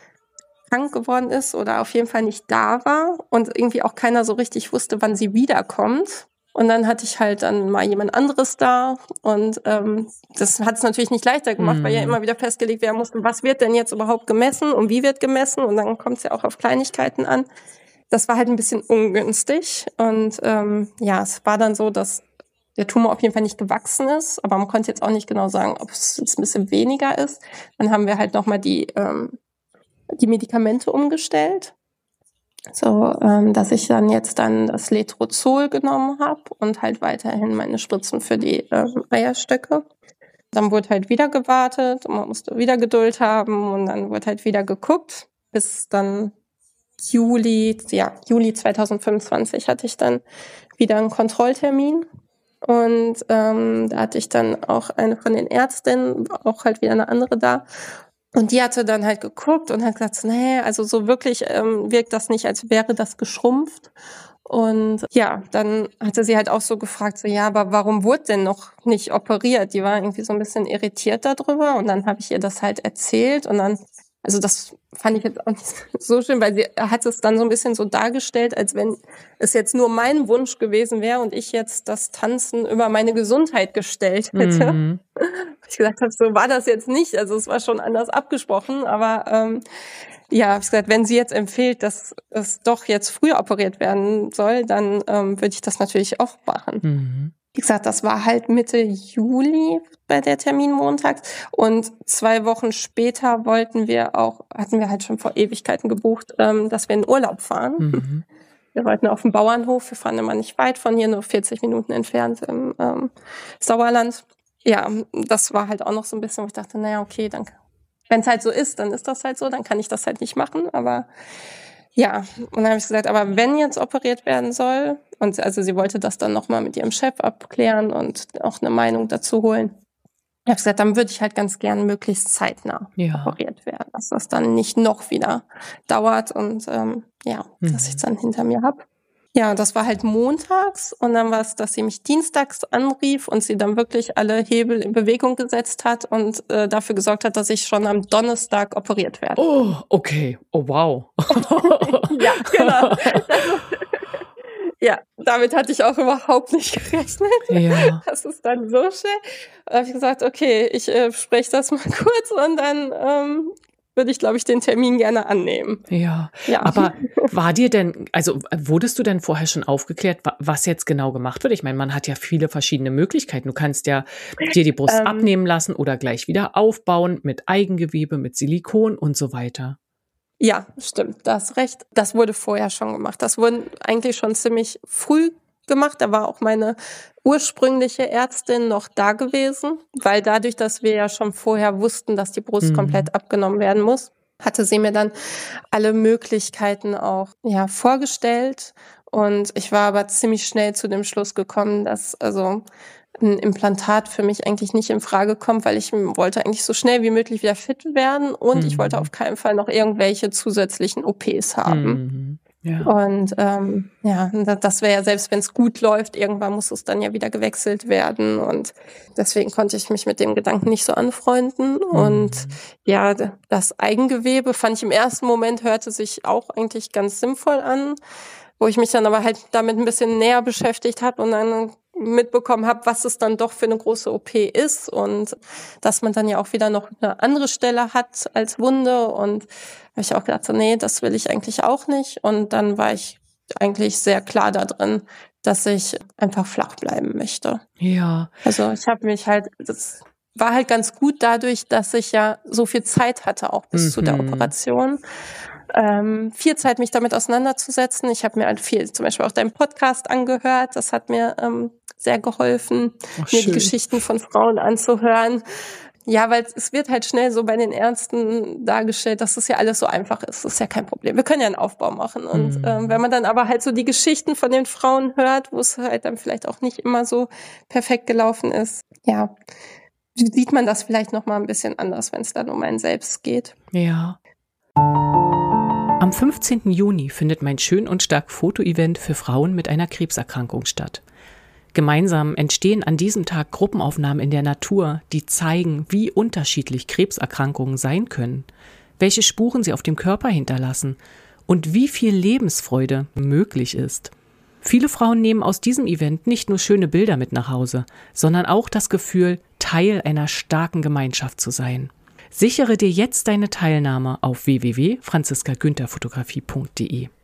krank geworden ist oder auf jeden Fall nicht da war und irgendwie auch keiner so richtig wusste, wann sie wiederkommt. Und dann hatte ich halt dann mal jemand anderes da und ähm, das hat es natürlich nicht leichter gemacht, mm. weil ja immer wieder festgelegt werden musste, was wird denn jetzt überhaupt gemessen und wie wird gemessen und dann kommt es ja auch auf Kleinigkeiten an. Das war halt ein bisschen ungünstig und ähm, ja, es war dann so, dass der Tumor auf jeden Fall nicht gewachsen ist, aber man konnte jetzt auch nicht genau sagen, ob es jetzt ein bisschen weniger ist. Dann haben wir halt nochmal die, ähm, die Medikamente umgestellt. So, ähm, dass ich dann jetzt dann das Letrozol genommen habe und halt weiterhin meine Spritzen für die ähm, Eierstöcke. Dann wurde halt wieder gewartet und man musste wieder Geduld haben und dann wurde halt wieder geguckt, bis dann Juli, ja, Juli zweitausendfünfundzwanzig hatte ich dann wieder einen Kontrolltermin und ähm, da hatte ich dann auch eine von den Ärztinnen, auch halt wieder eine andere da. Und die hatte dann halt geguckt und hat gesagt, nee, also so wirklich ähm, wirkt das nicht, als wäre das geschrumpft. Und ja, dann hatte sie halt auch so gefragt, so ja, aber warum wurde denn noch nicht operiert? Die war irgendwie so ein bisschen irritiert darüber und dann habe ich ihr das halt erzählt und dann, also das fand ich jetzt auch nicht so schön, weil sie hat es dann so ein bisschen so dargestellt, als wenn es jetzt nur mein Wunsch gewesen wäre und ich jetzt das Tanzen über meine Gesundheit gestellt hätte. Mhm. Ich gesagt habe, so war das jetzt nicht. Also es war schon anders abgesprochen, aber ähm, ja, habe ich gesagt, wenn sie jetzt empfiehlt, dass es doch jetzt früher operiert werden soll, dann ähm, würde ich das natürlich auch machen. Mhm. wie gesagt, das war halt Mitte Juli bei der Termin montags. Und zwei Wochen später wollten wir auch, hatten wir halt schon vor Ewigkeiten gebucht, ähm, dass wir in Urlaub fahren. Mhm. Wir wollten auf den Bauernhof. Wir fahren immer nicht weit von hier, nur vierzig Minuten entfernt im ähm, Sauerland. Ja, das war halt auch noch so ein bisschen, wo ich dachte, naja, okay, dann, wenn es halt so ist, dann ist das halt so, dann kann ich das halt nicht machen. Aber ja, und dann habe ich gesagt, aber wenn jetzt operiert werden soll, und also sie wollte das dann nochmal mit ihrem Chef abklären und auch eine Meinung dazu holen. Ich habe gesagt, dann würde ich halt ganz gern möglichst zeitnah ja. operiert werden, dass das dann nicht noch wieder dauert und ähm, ja, mhm. dass ich es dann hinter mir habe. Ja, das war halt montags und dann war es, dass sie mich dienstags anrief und sie dann wirklich alle Hebel in Bewegung gesetzt hat und äh, dafür gesorgt hat, dass ich schon am Donnerstag operiert werde. Oh, okay. Oh, wow. Ja, genau. Ja, damit hatte ich auch überhaupt nicht gerechnet. Ja. Das ist dann so schnell. Da habe ich gesagt, okay, ich äh, spreche das mal kurz und dann ähm, würde ich, glaube ich, den Termin gerne annehmen. Ja. ja, aber war dir denn, also wurdest du denn vorher schon aufgeklärt, was jetzt genau gemacht wird? Ich meine, man hat ja viele verschiedene Möglichkeiten. Du kannst ja dir die Brust ähm, abnehmen lassen oder gleich wieder aufbauen mit Eigengewebe, mit Silikon und so weiter. Ja, stimmt, da hast recht. Das wurde vorher schon gemacht. Das wurde eigentlich schon ziemlich früh gemacht. Da war auch meine ursprüngliche Ärztin noch da gewesen, weil dadurch, dass wir ja schon vorher wussten, dass die Brust mhm. komplett abgenommen werden muss, hatte sie mir dann alle Möglichkeiten auch ja vorgestellt. Und ich war aber ziemlich schnell zu dem Schluss gekommen, dass also ein Implantat für mich eigentlich nicht in Frage kommt, weil ich wollte eigentlich so schnell wie möglich wieder fit werden und mhm. ich wollte auf keinen Fall noch irgendwelche zusätzlichen O Ps haben. Mhm. Ja. Und ähm, ja, das wäre ja, selbst wenn es gut läuft, irgendwann muss es dann ja wieder gewechselt werden und deswegen konnte ich mich mit dem Gedanken nicht so anfreunden. Mhm. Und ja, das Eigengewebe fand ich im ersten Moment, hörte sich auch eigentlich ganz sinnvoll an, wo ich mich dann aber halt damit ein bisschen näher beschäftigt habe und dann mitbekommen habe, was es dann doch für eine große O P ist und dass man dann ja auch wieder noch eine andere Stelle hat als Wunde und habe ich auch gedacht, so, nee, das will ich eigentlich auch nicht und dann war ich eigentlich sehr klar da drin, dass ich einfach flach bleiben möchte. Ja. Also ich habe mich halt, das war halt ganz gut dadurch, dass ich ja so viel Zeit hatte, auch bis mhm. zu der Operation. Ähm, viel Zeit, mich damit auseinanderzusetzen. Ich habe mir halt viel, zum Beispiel auch deinen Podcast angehört. Das hat mir ähm, sehr geholfen, Ach, mir schön. die Geschichten von Frauen anzuhören. Ja, weil es wird halt schnell so bei den Ärzten dargestellt, dass das ja alles so einfach ist. Das ist ja kein Problem. Wir können ja einen Aufbau machen. Und mhm. ähm, wenn man dann aber halt so die Geschichten von den Frauen hört, wo es halt dann vielleicht auch nicht immer so perfekt gelaufen ist, ja, sieht man das vielleicht noch mal ein bisschen anders, wenn es dann um einen selbst geht. Ja. Am fünfzehnten Juni findet mein Schön und Stark Foto-Event für Frauen mit einer Krebserkrankung statt. Gemeinsam entstehen an diesem Tag Gruppenaufnahmen in der Natur, die zeigen, wie unterschiedlich Krebserkrankungen sein können, welche Spuren sie auf dem Körper hinterlassen und wie viel Lebensfreude möglich ist. Viele Frauen nehmen aus diesem Event nicht nur schöne Bilder mit nach Hause, sondern auch das Gefühl, Teil einer starken Gemeinschaft zu sein. Sichere dir jetzt deine Teilnahme auf w w w punkt franziska günther fotografie punkt d e.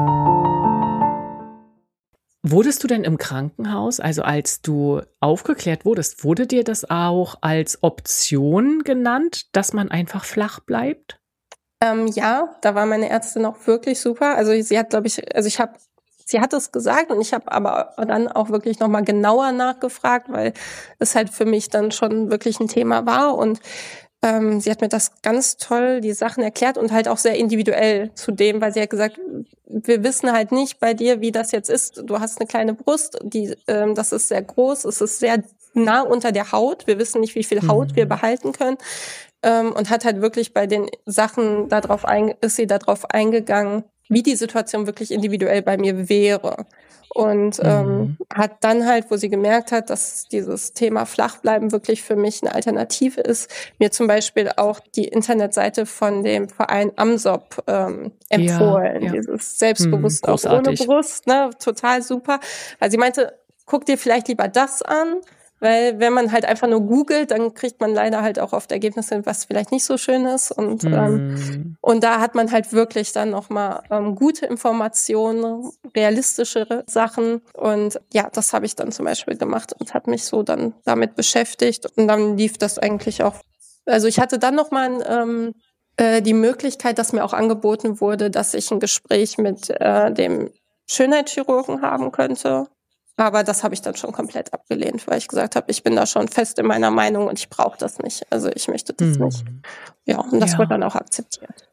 Wurdest du denn im Krankenhaus, also als du aufgeklärt wurdest, wurde dir das auch als Option genannt, dass man einfach flach bleibt? Ähm, ja, da war meine Ärztin auch wirklich super. Also sie hat, glaube ich, also ich habe, sie hat es gesagt und ich habe aber dann auch wirklich nochmal genauer nachgefragt, weil es halt für mich dann schon wirklich ein Thema war und Ähm, sie hat mir das ganz toll, die Sachen erklärt und halt auch sehr individuell zu dem, weil sie hat gesagt, wir wissen halt nicht bei dir, wie das jetzt ist. Du hast eine kleine Brust, die, ähm, das ist sehr groß, es ist sehr nah unter der Haut. Wir wissen nicht, wie viel Haut mhm. wir behalten können. Ähm, und hat halt wirklich bei den Sachen darauf ein, ist sie darauf eingegangen, wie die Situation wirklich individuell bei mir wäre. Und ähm, mhm. hat dann halt, wo sie gemerkt hat, dass dieses Thema Flachbleiben wirklich für mich eine Alternative ist, mir zum Beispiel auch die Internetseite von dem Verein AMSOP ähm, empfohlen. Ja, ja. Dieses Selbstbewusst mhm, auch ohne Brust, ne, total super. Weil sie meinte, guck dir vielleicht lieber das an, weil wenn man halt einfach nur googelt, dann kriegt man leider halt auch oft Ergebnisse, was vielleicht nicht so schön ist. Und, Mm. ähm, und da hat man halt wirklich dann nochmal ähm, gute Informationen, realistischere Sachen. Und ja, das habe ich dann zum Beispiel gemacht und habe mich so dann damit beschäftigt. Und dann lief das eigentlich auch. Also ich hatte dann nochmal ähm, äh, die Möglichkeit, dass mir auch angeboten wurde, dass ich ein Gespräch mit äh, dem Schönheitschirurgen haben könnte. Aber das habe ich dann schon komplett abgelehnt, weil ich gesagt habe, ich bin da schon fest in meiner Meinung und ich brauche das nicht. Also ich möchte das Mm. nicht. Ja, und das Ja. wurde dann auch akzeptiert.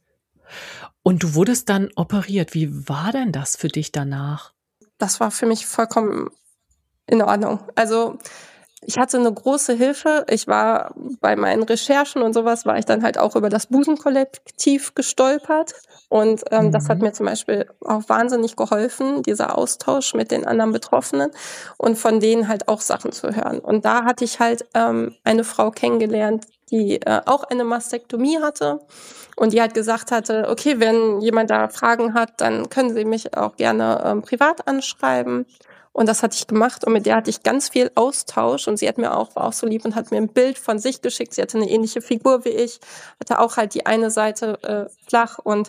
Und du wurdest dann operiert. Wie war denn das für dich danach? Das war für mich vollkommen in Ordnung. Also ich hatte eine große Hilfe. Ich war bei meinen Recherchen und sowas, war ich dann halt auch über das Busenkollektiv gestolpert. Und ähm, Mhm. das hat mir zum Beispiel auch wahnsinnig geholfen, dieser Austausch mit den anderen Betroffenen und von denen halt auch Sachen zu hören. Und da hatte ich halt ähm, eine Frau kennengelernt, die äh, auch eine Mastektomie hatte und die halt gesagt hatte, okay, wenn jemand da Fragen hat, dann können Sie mich auch gerne ähm, privat anschreiben. Und das hatte ich gemacht und mit der hatte ich ganz viel Austausch und sie hat mir auch, war auch so lieb und hat mir ein Bild von sich geschickt. Sie hatte eine ähnliche Figur wie ich, hatte auch halt die eine Seite äh, flach und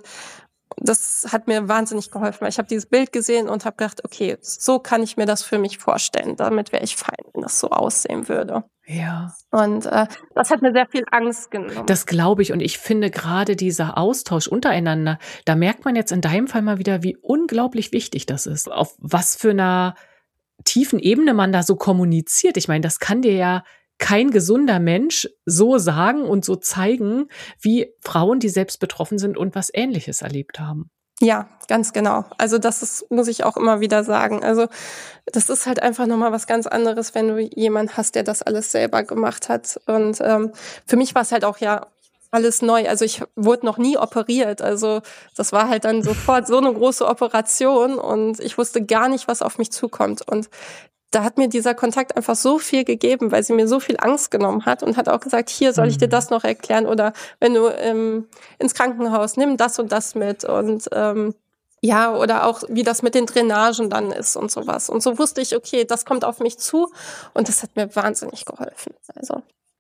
das hat mir wahnsinnig geholfen, weil ich habe dieses Bild gesehen und habe gedacht, okay, so kann ich mir das für mich vorstellen. Damit wäre ich fein, wenn das so aussehen würde. Ja. Und äh, das hat mir sehr viel Angst genommen. Das glaube ich. Und ich finde gerade dieser Austausch untereinander, da merkt man jetzt in deinem Fall mal wieder, wie unglaublich wichtig das ist. Auf was für einer tiefen Ebene man da so kommuniziert. Ich meine, das kann dir ja kein gesunder Mensch so sagen und so zeigen, wie Frauen, die selbst betroffen sind und was Ähnliches erlebt haben. Ja, ganz genau. Also das ist, muss ich auch immer wieder sagen. Also das ist halt einfach nochmal was ganz anderes, wenn du jemanden hast, der das alles selber gemacht hat. Und ähm, für mich war es halt auch ja alles neu. Also ich wurde noch nie operiert. Also das war halt dann sofort so eine große Operation und ich wusste gar nicht, was auf mich zukommt. Und da hat mir dieser Kontakt einfach so viel gegeben, weil sie mir so viel Angst genommen hat und hat auch gesagt, hier soll ich dir das noch erklären oder wenn du ähm, ins Krankenhaus, nimm das und das mit und ähm, ja, oder auch wie das mit den Drainagen dann ist und sowas. Und so wusste ich, okay, das kommt auf mich zu und das hat mir wahnsinnig geholfen. Also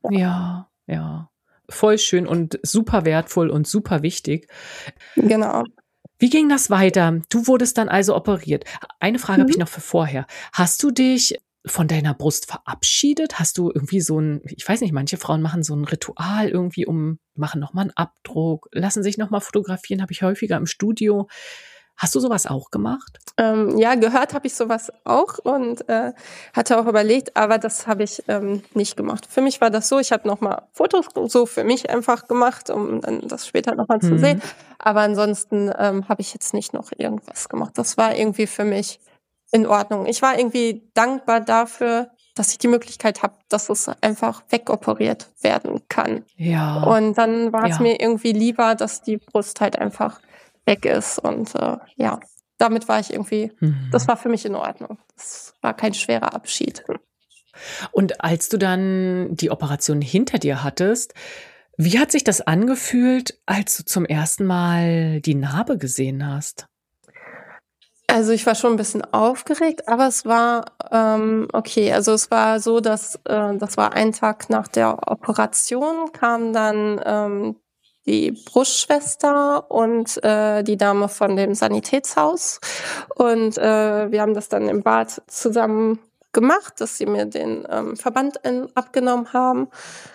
ja, ja. Voll schön und super wertvoll und super wichtig. Genau. Wie ging das weiter? Du wurdest dann also operiert. Eine Frage mhm. habe ich noch für vorher. Hast du dich von deiner Brust verabschiedet? Hast du irgendwie so ein, ich weiß nicht, manche Frauen machen so ein Ritual irgendwie, um, machen nochmal einen Abdruck, lassen sich nochmal fotografieren, habe ich häufiger im Studio. Hast du sowas auch gemacht? Ähm, ja, gehört habe ich sowas auch und äh, hatte auch überlegt, aber das habe ich ähm, nicht gemacht. Für mich war das so, ich habe nochmal Fotos so für mich einfach gemacht, um dann das später nochmal zu Mhm. sehen. Aber ansonsten ähm, habe ich jetzt nicht noch irgendwas gemacht. Das war irgendwie für mich in Ordnung. Ich war irgendwie dankbar dafür, dass ich die Möglichkeit habe, dass es einfach wegoperiert werden kann. Ja. Und dann war es ja. mir irgendwie lieber, dass die Brust halt einfach weg ist und äh, ja, damit war ich irgendwie, mhm. das war für mich in Ordnung. Das war kein schwerer Abschied. Und als du dann die Operation hinter dir hattest, wie hat sich das angefühlt, als du zum ersten Mal die Narbe gesehen hast? Also ich war schon ein bisschen aufgeregt, aber es war ähm, okay. Also es war so, dass äh, das war ein Tag nach der Operation, kam dann ähm, die Brustschwester und äh, die Dame von dem Sanitätshaus. Und äh, wir haben das dann im Bad zusammen gemacht, dass sie mir den ähm, Verband in, abgenommen haben.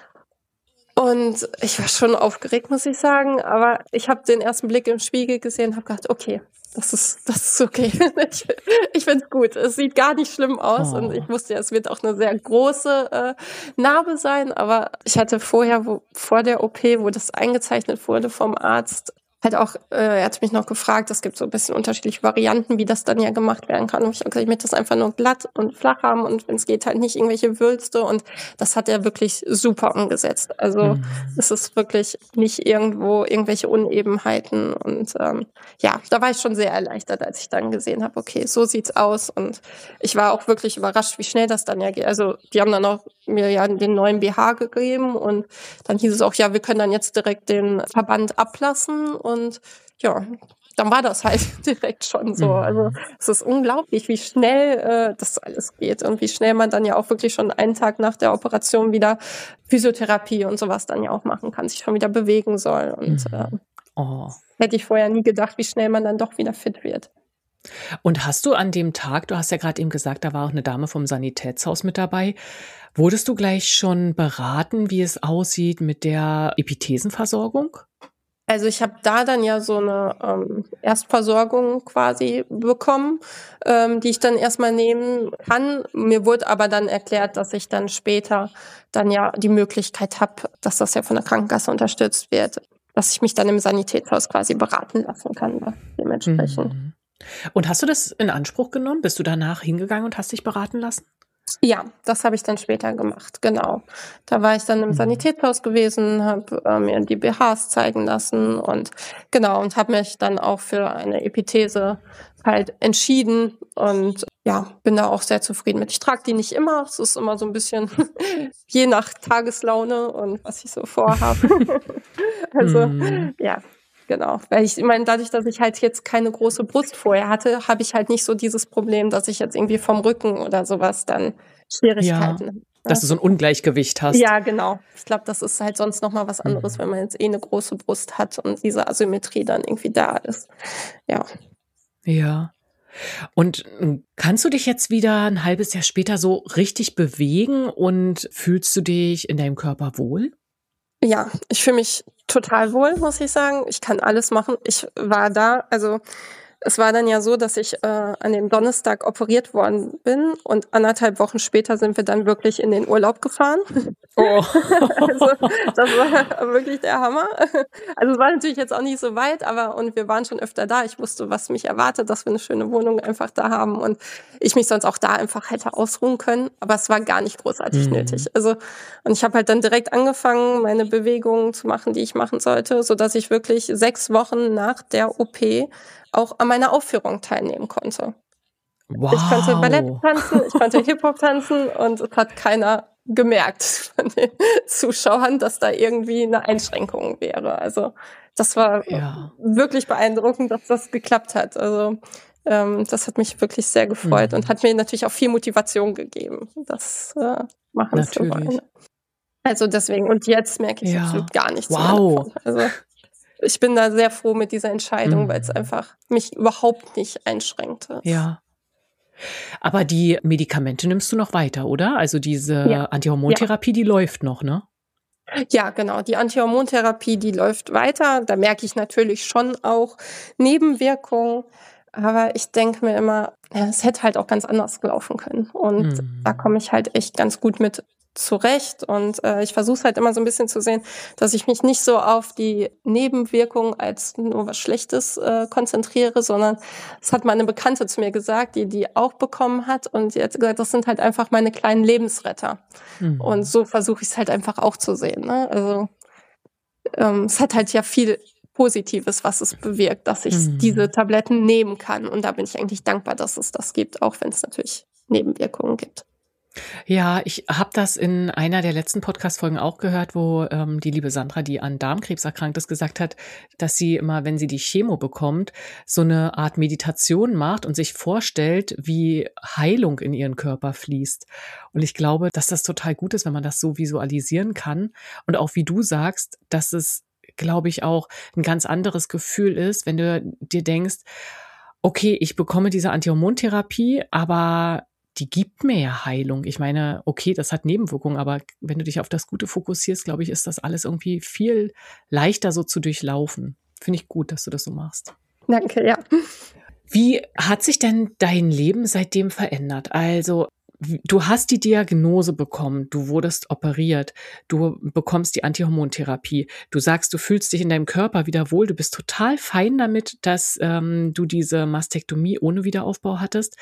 Und ich war schon aufgeregt, muss ich sagen. Aber ich habe den ersten Blick im Spiegel gesehen und habe gedacht, okay, das ist, das ist okay. Ich, ich finde es gut. Es sieht gar nicht schlimm aus. Oh. Und ich wusste ja, es wird auch eine sehr große äh, Narbe sein. Aber ich hatte vorher, wo, vor der O P, wo das eingezeichnet wurde vom Arzt, halt auch, äh, er hat mich noch gefragt, es gibt so ein bisschen unterschiedliche Varianten, wie das dann ja gemacht werden kann. Und ich habe gesagt, ich möchte das einfach nur glatt und flach haben und wenn es geht, halt nicht irgendwelche Wülste. Und das hat er wirklich super umgesetzt. Also mhm. es ist wirklich nicht irgendwo irgendwelche Unebenheiten. Und ähm, ja, da war ich schon sehr erleichtert, als ich dann gesehen habe, okay, so sieht's aus. Und ich war auch wirklich überrascht, wie schnell das dann ja geht. Also die haben dann auch mir ja den neuen B H gegeben und dann hieß es auch, ja, wir können dann jetzt direkt den Verband ablassen. Und ja, dann war das halt direkt schon so. Also Mhm. es ist unglaublich, wie schnell äh, das alles geht und wie schnell man dann ja auch wirklich schon einen Tag nach der Operation wieder Physiotherapie und sowas dann ja auch machen kann, sich schon wieder bewegen soll. Und äh, Mhm. Oh. hätte ich vorher nie gedacht, wie schnell man dann doch wieder fit wird. Und hast du an dem Tag, du hast ja gerade eben gesagt, da war auch eine Dame vom Sanitätshaus mit dabei. Wurdest du gleich schon beraten, wie es aussieht mit der Epithesenversorgung? Also ich habe da dann ja so eine ähm, Erstversorgung quasi bekommen, ähm, die ich dann erstmal nehmen kann. Mir wurde aber dann erklärt, dass ich dann später dann ja die Möglichkeit habe, dass das ja von der Krankenkasse unterstützt wird, dass ich mich dann im Sanitätshaus quasi beraten lassen kann, dementsprechend. Mhm. Und hast du das in Anspruch genommen? Bist du danach hingegangen und hast dich beraten lassen? Ja, das habe ich dann später gemacht, genau. Da war ich dann im Mhm. Sanitätshaus gewesen, habe äh, mir die B Hs zeigen lassen und genau, und habe mich dann auch für eine Epithese halt entschieden und ja, bin da auch sehr zufrieden mit. Ich trage die nicht immer, es ist immer so ein bisschen je nach Tageslaune und was ich so vorhabe. Also Mhm. ja, genau. Weil ich meine, dadurch, dass ich halt jetzt keine große Brust vorher hatte, habe ich halt nicht so dieses Problem, dass ich jetzt irgendwie vom Rücken oder sowas dann Ja, Schwierigkeiten habe. dass du so ein Ungleichgewicht hast. Ja, genau. Ich glaube, das ist halt sonst noch mal was anderes, Mhm. wenn man jetzt eh eine große Brust hat und diese Asymmetrie dann irgendwie da ist. Ja. Ja. Und hm, kannst du dich jetzt wieder ein halbes Jahr später so richtig bewegen und fühlst du dich in deinem Körper wohl? Ja, ich fühle mich total wohl, muss ich sagen. Ich kann alles machen. Ich war da, also es war dann ja so, dass ich äh, an dem Donnerstag operiert worden bin und anderthalb Wochen später sind wir dann wirklich in den Urlaub gefahren. Oh. Also das war wirklich der Hammer. Also es war natürlich jetzt auch nicht so weit, aber und wir waren schon öfter da. Ich wusste, was mich erwartet, dass wir eine schöne Wohnung einfach da haben und ich mich sonst auch da einfach hätte ausruhen können. Aber es war gar nicht großartig Mhm. nötig. Also und ich habe halt dann direkt angefangen, meine Bewegungen zu machen, die ich machen sollte, so dass ich wirklich sechs Wochen nach der O P auch an meiner Aufführung teilnehmen konnte. Ich konnte Ballett Wow. tanzen, ich konnte Hip-Hop tanzen und es hat keiner gemerkt von den Zuschauern, dass da irgendwie eine Einschränkung wäre. Also das war Ja. wirklich beeindruckend, dass das geklappt hat. Also ähm, das hat mich wirklich sehr gefreut und Mhm. hat mir natürlich auch viel Motivation gegeben, das äh, machen zu Natürlich. wollen. Also deswegen, und jetzt merke ich Ja. absolut gar nichts mehr Wow. davon. Also ich bin da sehr froh mit dieser Entscheidung, weil es Mhm. einfach mich überhaupt nicht einschränkte. Ja. Aber die Medikamente nimmst du noch weiter, oder? Also Ja, diese ja. Antihormontherapie, die läuft noch, ne? Ja, genau. Die Antihormontherapie, die läuft weiter. Da merke ich natürlich schon auch Nebenwirkungen. Aber ich denke mir immer, ja, es hätte halt auch ganz anders laufen können. Und da Mhm. komme ich halt echt ganz gut mit zurecht. Und äh, ich versuche halt immer so ein bisschen zu sehen, dass ich mich nicht so auf die Nebenwirkungen als nur was Schlechtes äh, konzentriere, sondern es hat mal eine Bekannte zu mir gesagt, die die auch bekommen hat. Und die hat gesagt, das sind halt einfach meine kleinen Lebensretter. Und Mhm. so versuche ich es halt einfach auch zu sehen. Ne? Also ähm, es hat halt ja viel Positives, was es bewirkt, dass ich Mhm. diese Tabletten nehmen kann. Und da bin ich eigentlich dankbar, dass es das gibt, auch wenn es natürlich Nebenwirkungen gibt. Ja, ich habe das in einer der letzten Podcast-Folgen auch gehört, wo ähm, die liebe Sandra, die an Darmkrebs erkrankt ist, gesagt hat, dass sie immer, wenn sie die Chemo bekommt, so eine Art Meditation macht und sich vorstellt, wie Heilung in ihren Körper fließt. Und ich glaube, dass das total gut ist, wenn man das so visualisieren kann. Und auch wie du sagst, dass es, glaube ich, auch ein ganz anderes Gefühl ist, wenn du dir denkst, okay, ich bekomme diese Antihormontherapie, aber die gibt mir ja Heilung. Ich meine, okay, das hat Nebenwirkungen, aber wenn du dich auf das Gute fokussierst, glaube ich, ist das alles irgendwie viel leichter so zu durchlaufen. Finde ich gut, dass du das so machst. Danke, ja. Wie hat sich denn dein Leben seitdem verändert? Also, w- du hast die Diagnose bekommen, du wurdest operiert, du bekommst die Antihormontherapie, du sagst, du fühlst dich in deinem Körper wieder wohl, du bist total fein damit, dass ähm, du diese Mastektomie ohne Wiederaufbau hattest.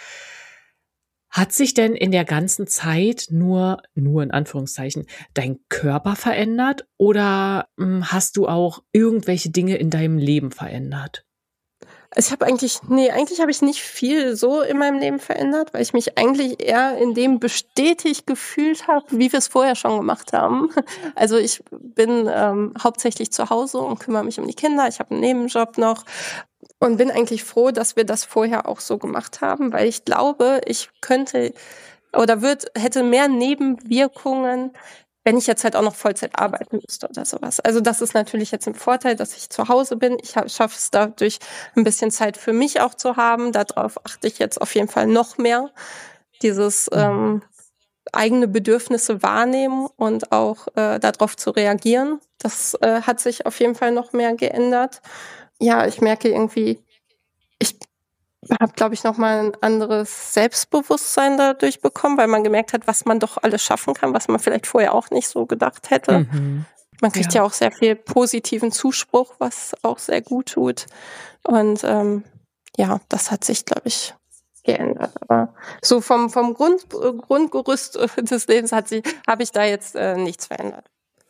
Hat sich denn in der ganzen Zeit nur, nur in Anführungszeichen, dein Körper verändert oder hm, hast du auch irgendwelche Dinge in deinem Leben verändert? Ich habe eigentlich, nee, eigentlich habe ich nicht viel so in meinem Leben verändert, weil ich mich eigentlich eher in dem bestätigt gefühlt habe, wie wir es vorher schon gemacht haben. Also ich bin ähm, hauptsächlich zu Hause und kümmere mich um die Kinder. Ich habe einen Nebenjob noch und bin eigentlich froh, dass wir das vorher auch so gemacht haben, weil ich glaube, ich könnte oder wird, hätte mehr Nebenwirkungen, wenn ich jetzt halt auch noch Vollzeit arbeiten müsste oder sowas. Also das ist natürlich jetzt ein Vorteil, dass ich zu Hause bin. Ich schaffe es dadurch, ein bisschen Zeit für mich auch zu haben. Darauf achte ich jetzt auf jeden Fall noch mehr. Dieses ähm, eigene Bedürfnisse wahrnehmen und auch äh, darauf zu reagieren. Das äh, hat sich auf jeden Fall noch mehr geändert. Ja, ich merke irgendwie, ich habe, glaube ich, nochmal ein anderes Selbstbewusstsein dadurch bekommen, weil man gemerkt hat, was man doch alles schaffen kann, was man vielleicht vorher auch nicht so gedacht hätte. Mhm. Man kriegt ja. ja auch sehr viel positiven Zuspruch, was auch sehr gut tut. Und ähm, ja, das hat sich, glaube ich, geändert. Aber so vom, vom Grund, Grundgerüst des Lebens hat sie, habe ich da jetzt äh, nichts verändert.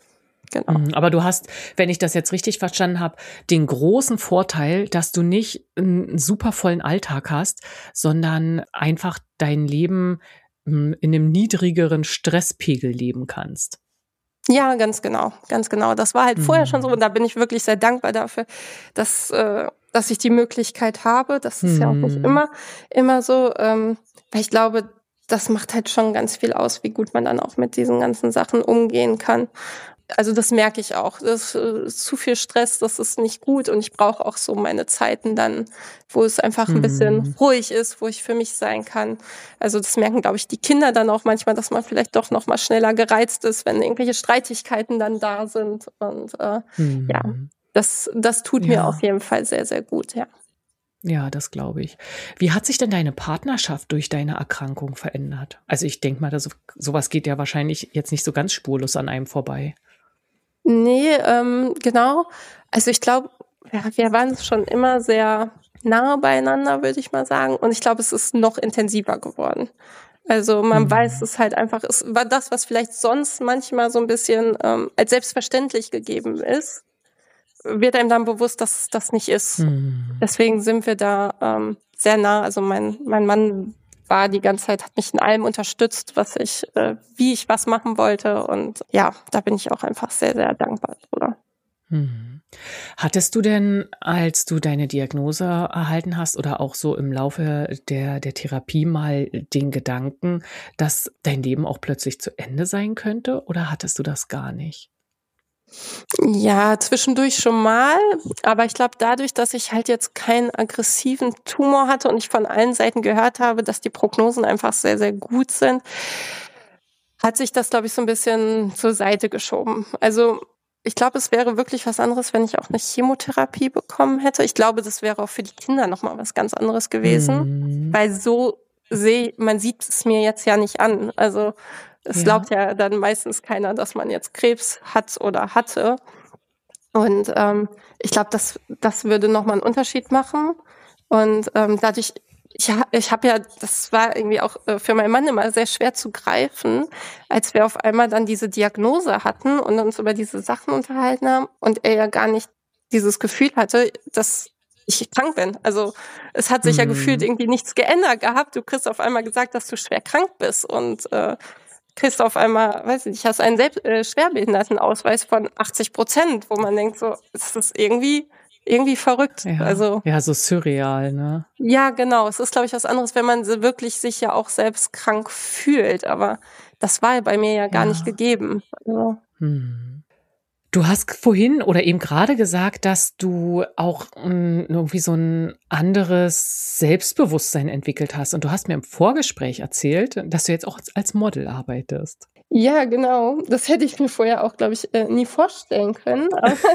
Genau. Aber du hast, wenn ich das jetzt richtig verstanden habe, den großen Vorteil, dass du nicht einen super vollen Alltag hast, sondern einfach dein Leben in einem niedrigeren Stresspegel leben kannst. Ja, ganz genau, ganz genau. Das war halt mhm. vorher schon so und da bin ich wirklich sehr dankbar dafür, dass äh, dass ich die Möglichkeit habe. Das ist mhm. ja auch nicht immer immer so, ähm, weil ich glaube, das macht halt schon ganz viel aus, wie gut man dann auch mit diesen ganzen Sachen umgehen kann. Also das merke ich auch. Das ist zu viel Stress, das ist nicht gut und ich brauche auch so meine Zeiten dann, wo es einfach ein bisschen hm. ruhig ist, wo ich für mich sein kann. Also das merken, glaube ich, die Kinder dann auch manchmal, dass man vielleicht doch noch mal schneller gereizt ist, wenn irgendwelche Streitigkeiten dann da sind. Und äh, hm. ja, das das tut ja. mir auf jeden Fall sehr, sehr gut, ja. Ja, das glaube ich. Wie hat sich denn deine Partnerschaft durch deine Erkrankung verändert? Also ich denke mal, das, sowas geht ja wahrscheinlich jetzt nicht so ganz spurlos an einem vorbei. Nee, ähm, genau. Also ich glaube, ja, wir waren schon immer sehr nah beieinander, würde ich mal sagen. Und ich glaube, es ist noch intensiver geworden. Also man mhm. weiß es halt einfach, es war das, was vielleicht sonst manchmal so ein bisschen ähm, als selbstverständlich gegeben ist, wird einem dann bewusst, dass es das nicht ist. Mhm. Deswegen sind wir da ähm, sehr nah. Also mein mein Mann war die ganze Zeit, hat mich in allem unterstützt, was ich, äh, wie ich was machen wollte. Und ja, da bin ich auch einfach sehr, sehr dankbar drüber. Hm. Hattest du denn, als du deine Diagnose erhalten hast oder auch so im Laufe der, der Therapie mal den Gedanken, dass dein Leben auch plötzlich zu Ende sein könnte? Oder hattest du das gar nicht? Ja, zwischendurch schon mal, aber ich glaube dadurch, dass ich halt jetzt keinen aggressiven Tumor hatte und ich von allen Seiten gehört habe, dass die Prognosen einfach sehr, sehr gut sind, hat sich das, glaube ich, so ein bisschen zur Seite geschoben. Also ich glaube, es wäre wirklich was anderes, wenn ich auch eine Chemotherapie bekommen hätte. Ich glaube, das wäre auch für die Kinder nochmal was ganz anderes gewesen, mhm. weil so sehe, man sieht es mir jetzt ja nicht an. Also es ja. glaubt ja dann meistens keiner, dass man jetzt Krebs hat oder hatte. Und ähm, ich glaube, das, das würde nochmal einen Unterschied machen. Und ähm, dadurch, ich, ich habe ja, das war irgendwie auch äh, für meinen Mann immer sehr schwer zu greifen, als wir auf einmal dann diese Diagnose hatten und uns über diese Sachen unterhalten haben und er ja gar nicht dieses Gefühl hatte, dass ich krank bin. Also es hat sich mhm. ja gefühlt irgendwie nichts geändert gehabt. Du kriegst auf einmal gesagt, dass du schwer krank bist und äh, kriegst auf einmal, weiß ich nicht, hast einen Selbst- äh, Schwerbehindertenausweis von achtzig Prozent, wo man denkt so, ist das irgendwie irgendwie verrückt. Ja, also ja, so surreal, ne? Ja, genau. Es ist, glaube ich, was anderes, wenn man wirklich sich ja auch selbst krank fühlt. Aber das war bei mir ja gar ja. nicht gegeben. Also. Hm. Du hast vorhin oder eben gerade gesagt, dass du auch mh, irgendwie so ein anderes Selbstbewusstsein entwickelt hast. Und du hast mir im Vorgespräch erzählt, dass du jetzt auch als Model arbeitest. Ja, genau. Das hätte ich mir vorher auch, glaube ich, äh, nie vorstellen können.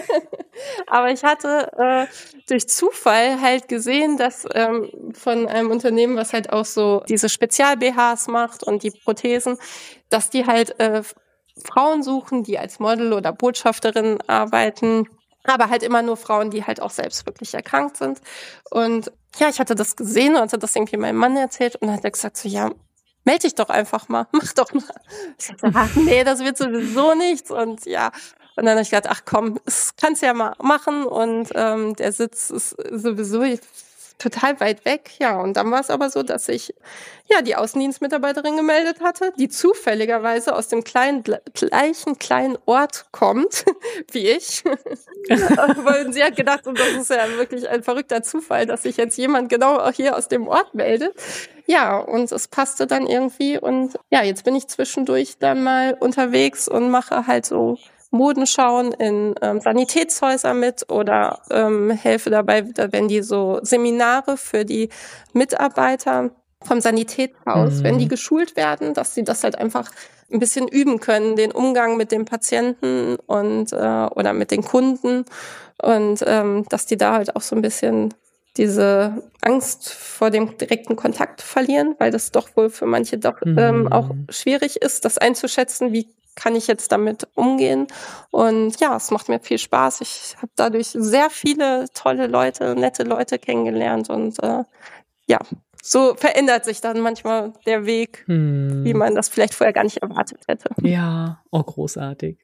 Aber ich hatte äh, durch Zufall halt gesehen, dass ähm, von einem Unternehmen, was halt auch so diese Spezial-B Hs macht und die Prothesen, dass die halt äh, Frauen suchen, die als Model oder Botschafterin arbeiten, aber halt immer nur Frauen, die halt auch selbst wirklich erkrankt sind. Und ja, ich hatte das gesehen und hatte das irgendwie meinem Mann erzählt und dann hat er gesagt so, ja, meld dich doch einfach mal, mach doch mal. Ich sagte, ach nee, das wird sowieso nichts und ja. Und dann habe ich gedacht, ach komm, das kannst du ja mal machen und ähm, der Sitz ist sowieso total weit weg. Ja, und dann war es aber so, dass ich ja die Außendienstmitarbeiterin gemeldet hatte, die zufälligerweise aus dem kleinen, gleichen kleinen Ort kommt wie ich. Weil sie hat gedacht, und das ist ja wirklich ein verrückter Zufall, dass sich jetzt jemand genau auch hier aus dem Ort meldet. Ja, und es passte dann irgendwie. Und ja, jetzt bin ich zwischendurch dann mal unterwegs und mache halt so Modenschauen in ähm, Sanitätshäusern mit oder ähm, helfe dabei, wenn die so Seminare für die Mitarbeiter vom Sanitätshaus, mhm. wenn die geschult werden, dass sie das halt einfach ein bisschen üben können, den Umgang mit den Patienten und äh, oder mit den Kunden und ähm, dass die da halt auch so ein bisschen diese Angst vor dem direkten Kontakt verlieren, weil das doch wohl für manche doch mhm. ähm, auch schwierig ist, das einzuschätzen, wie kann ich jetzt damit umgehen. Und ja, es macht mir viel Spaß. Ich habe dadurch sehr viele tolle Leute, nette Leute kennengelernt. Und äh, ja, so verändert sich dann manchmal der Weg, hm. wie man das vielleicht vorher gar nicht erwartet hätte. Ja, oh, großartig.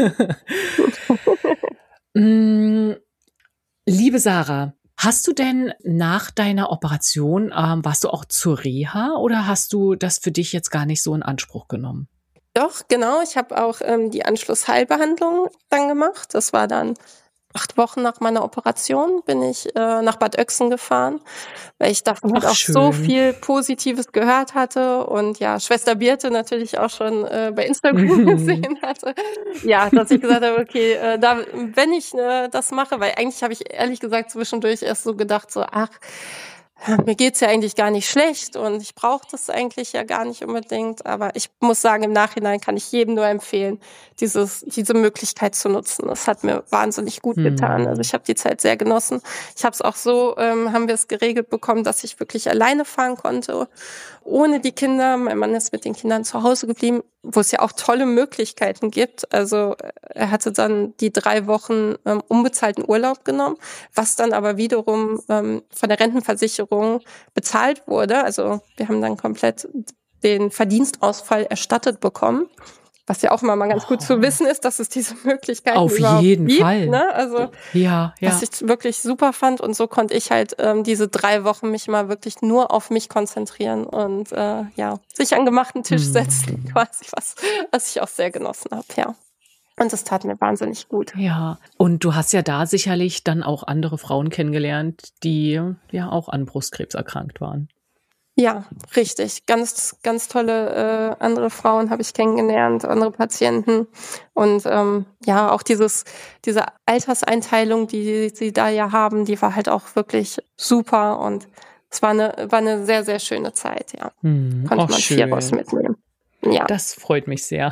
mm, liebe Sarah, hast du denn nach deiner Operation, ähm, warst du auch zur Reha oder hast du das für dich jetzt gar nicht so in Anspruch genommen? Doch, genau. Ich habe auch ähm, die Anschlussheilbehandlung dann gemacht. Das war dann acht Wochen nach meiner Operation, bin ich äh, nach Bad Oecksen gefahren, weil ich davon halt auch schön. so viel Positives gehört hatte und ja, Schwester Birte natürlich auch schon äh, bei Instagram gesehen hatte. Ja, dass ich gesagt habe, okay, äh, da, wenn ich äh, das mache, weil eigentlich habe ich ehrlich gesagt zwischendurch erst so gedacht, so ach, mir geht's ja eigentlich gar nicht schlecht und ich brauche das eigentlich ja gar nicht unbedingt. Aber ich muss sagen, im Nachhinein kann ich jedem nur empfehlen, dieses, diese Möglichkeit zu nutzen. Das hat mir wahnsinnig gut getan. Also ich habe die Zeit sehr genossen. Ich habe es auch so, ähm, haben wir es geregelt bekommen, dass ich wirklich alleine fahren konnte, ohne die Kinder. Mein Mann ist mit den Kindern zu Hause geblieben, wo es ja auch tolle Möglichkeiten gibt. Also er hatte dann die drei Wochen ähm, unbezahlten Urlaub genommen, was dann aber wiederum ähm, von der Rentenversicherung bezahlt wurde. Also wir haben dann komplett den Verdienstausfall erstattet bekommen. Was ja auch immer mal ganz gut oh. zu wissen ist, dass es diese Möglichkeiten Auf überhaupt jeden gibt, Fall. Ne? Also ja, ja. was ich wirklich super fand und so konnte ich halt ähm, diese drei Wochen mich mal wirklich nur auf mich konzentrieren und äh, ja sich an den gemachten Tisch hm. setzen, quasi was, was ich auch sehr genossen habe, ja. Und das tat mir wahnsinnig gut. Ja, und du hast ja da sicherlich dann auch andere Frauen kennengelernt, die ja auch an Brustkrebs erkrankt waren. Ja, richtig. Ganz, ganz tolle äh, andere Frauen habe ich kennengelernt, andere Patienten. Und ähm, ja, auch dieses diese Alterseinteilung, die sie da ja haben, die war halt auch wirklich super. Und es war eine, war eine sehr, sehr schöne Zeit, ja. Hm, Konnte man schön. viel raus mitnehmen. Ja. Das freut mich sehr.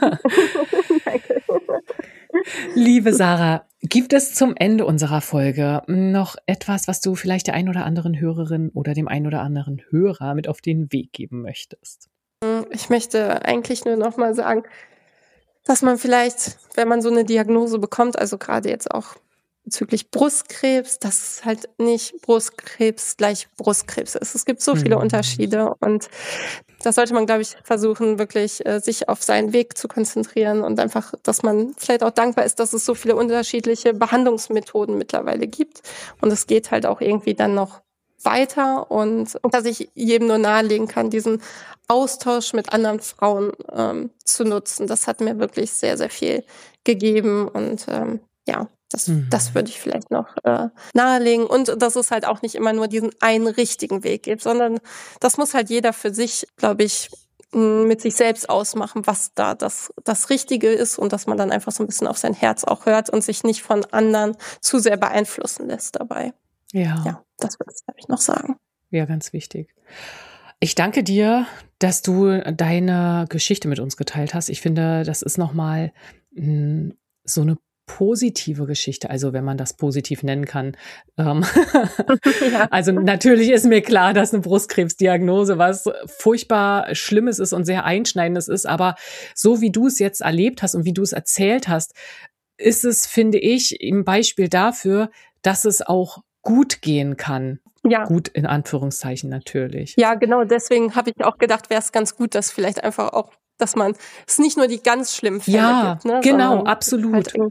Danke. Liebe Sarah, gibt es zum Ende unserer Folge noch etwas, was du vielleicht der ein oder anderen Hörerin oder dem ein oder anderen Hörer mit auf den Weg geben möchtest? Ich möchte eigentlich nur noch mal sagen, dass man vielleicht, wenn man so eine Diagnose bekommt, also gerade jetzt auch bezüglich Brustkrebs, dass halt nicht Brustkrebs gleich Brustkrebs ist. Es gibt so viele mhm. Unterschiede und da sollte man, glaube ich, versuchen, wirklich äh, sich auf seinen Weg zu konzentrieren und einfach, dass man vielleicht auch dankbar ist, dass es so viele unterschiedliche Behandlungsmethoden mittlerweile gibt. Und es geht halt auch irgendwie dann noch weiter und dass ich jedem nur nahelegen kann, diesen Austausch mit anderen Frauen ähm, zu nutzen. Das hat mir wirklich sehr, sehr viel gegeben und ähm, ja, das, mhm. das würde ich vielleicht noch äh, nahelegen. Und dass es halt auch nicht immer nur diesen einen richtigen Weg gibt, sondern das muss halt jeder für sich, glaube ich, mit sich selbst ausmachen, was da das, das Richtige ist und dass man dann einfach so ein bisschen auf sein Herz auch hört und sich nicht von anderen zu sehr beeinflussen lässt dabei. Ja. Ja, das würde ich noch sagen. Ja, ganz wichtig. Ich danke dir, dass du deine Geschichte mit uns geteilt hast. Ich finde, das ist nochmal mh, so eine positive Geschichte, also wenn man das positiv nennen kann. Ähm ja. Also natürlich ist mir klar, dass eine Brustkrebsdiagnose was furchtbar Schlimmes ist und sehr Einschneidendes ist, aber so wie du es jetzt erlebt hast und wie du es erzählt hast, ist es, finde ich, ein Beispiel dafür, dass es auch gut gehen kann. Ja. Gut in Anführungszeichen natürlich. Ja, genau, deswegen habe ich auch gedacht, wäre es ganz gut, dass vielleicht einfach auch dass man es nicht nur die ganz schlimmen Fälle ja, gibt. Ne, genau, absolut. Halt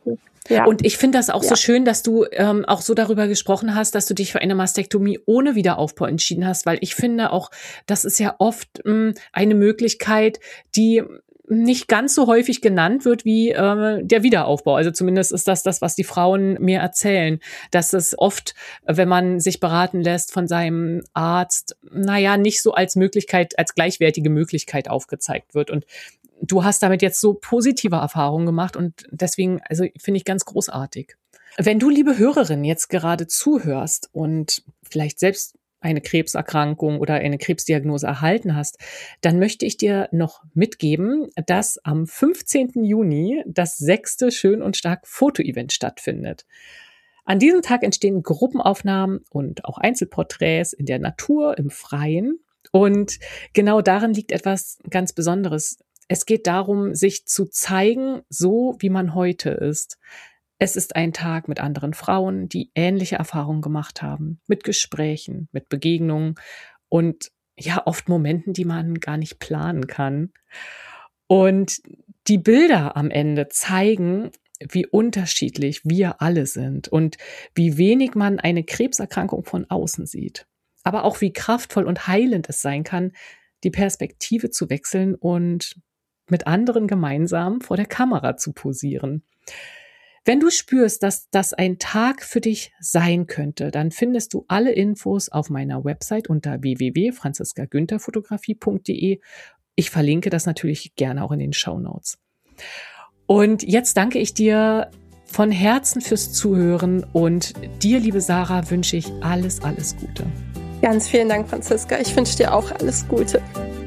Ja. Und ich finde das auch ja. so schön, dass du ähm, auch so darüber gesprochen hast, dass du dich für eine Mastektomie ohne Wiederaufbau entschieden hast, weil ich finde auch, das ist ja oft ähm, eine Möglichkeit, die nicht ganz so häufig genannt wird wie äh, der Wiederaufbau. Also zumindest ist das das, was die Frauen mir erzählen, dass es oft, wenn man sich beraten lässt von seinem Arzt, naja, nicht so als Möglichkeit, als gleichwertige Möglichkeit aufgezeigt wird. Und du hast damit jetzt so positive Erfahrungen gemacht und deswegen, also finde ich ganz großartig. Wenn du, liebe Hörerin, jetzt gerade zuhörst und vielleicht selbst eine Krebserkrankung oder eine Krebsdiagnose erhalten hast, dann möchte ich dir noch mitgeben, dass am fünfzehnten Juni das sechste Schön und Stark Foto-Event stattfindet. An diesem Tag entstehen Gruppenaufnahmen und auch Einzelporträts in der Natur, im Freien. Und genau darin liegt etwas ganz Besonderes. Es geht darum, sich zu zeigen, so wie man heute ist. Es ist ein Tag mit anderen Frauen, die ähnliche Erfahrungen gemacht haben, mit Gesprächen, mit Begegnungen und ja, oft Momenten, die man gar nicht planen kann. Und die Bilder am Ende zeigen, wie unterschiedlich wir alle sind und wie wenig man eine Krebserkrankung von außen sieht. Aber auch wie kraftvoll und heilend es sein kann, die Perspektive zu wechseln und mit anderen gemeinsam vor der Kamera zu posieren. Wenn du spürst, dass das ein Tag für dich sein könnte, dann findest du alle Infos auf meiner Website unter w w w punkt franziska günther fotografie punkt d e. Ich verlinke das natürlich gerne auch in den Shownotes. Und jetzt danke ich dir von Herzen fürs Zuhören und dir, liebe Sarah, wünsche ich alles, alles Gute. Ganz vielen Dank, Franziska. Ich wünsche dir auch alles Gute.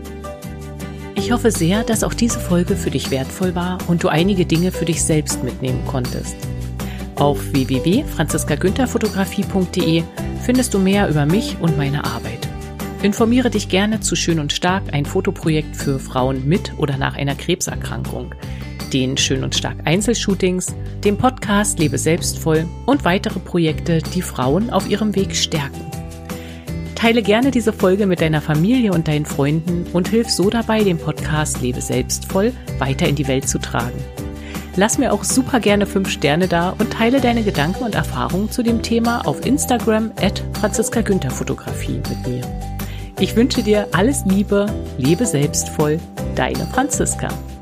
Ich hoffe sehr, dass auch diese Folge für dich wertvoll war und du einige Dinge für dich selbst mitnehmen konntest. Auf w w w punkt franziska günther fotografie punkt d e findest du mehr über mich und meine Arbeit. Informiere dich gerne zu Schön und Stark, ein Fotoprojekt für Frauen mit oder nach einer Krebserkrankung, den Schön und Stark Einzelshootings, dem Podcast Lebe selbstvoll und weitere Projekte, die Frauen auf ihrem Weg stärken. Teile gerne diese Folge mit deiner Familie und deinen Freunden und hilf so dabei, den Podcast Lebe selbstvoll weiter in die Welt zu tragen. Lass mir auch super gerne fünf Sterne da und teile deine Gedanken und Erfahrungen zu dem Thema auf Instagram at franziska günther fotografie mit mir. Ich wünsche dir alles Liebe, lebe selbstvoll, deine Franziska.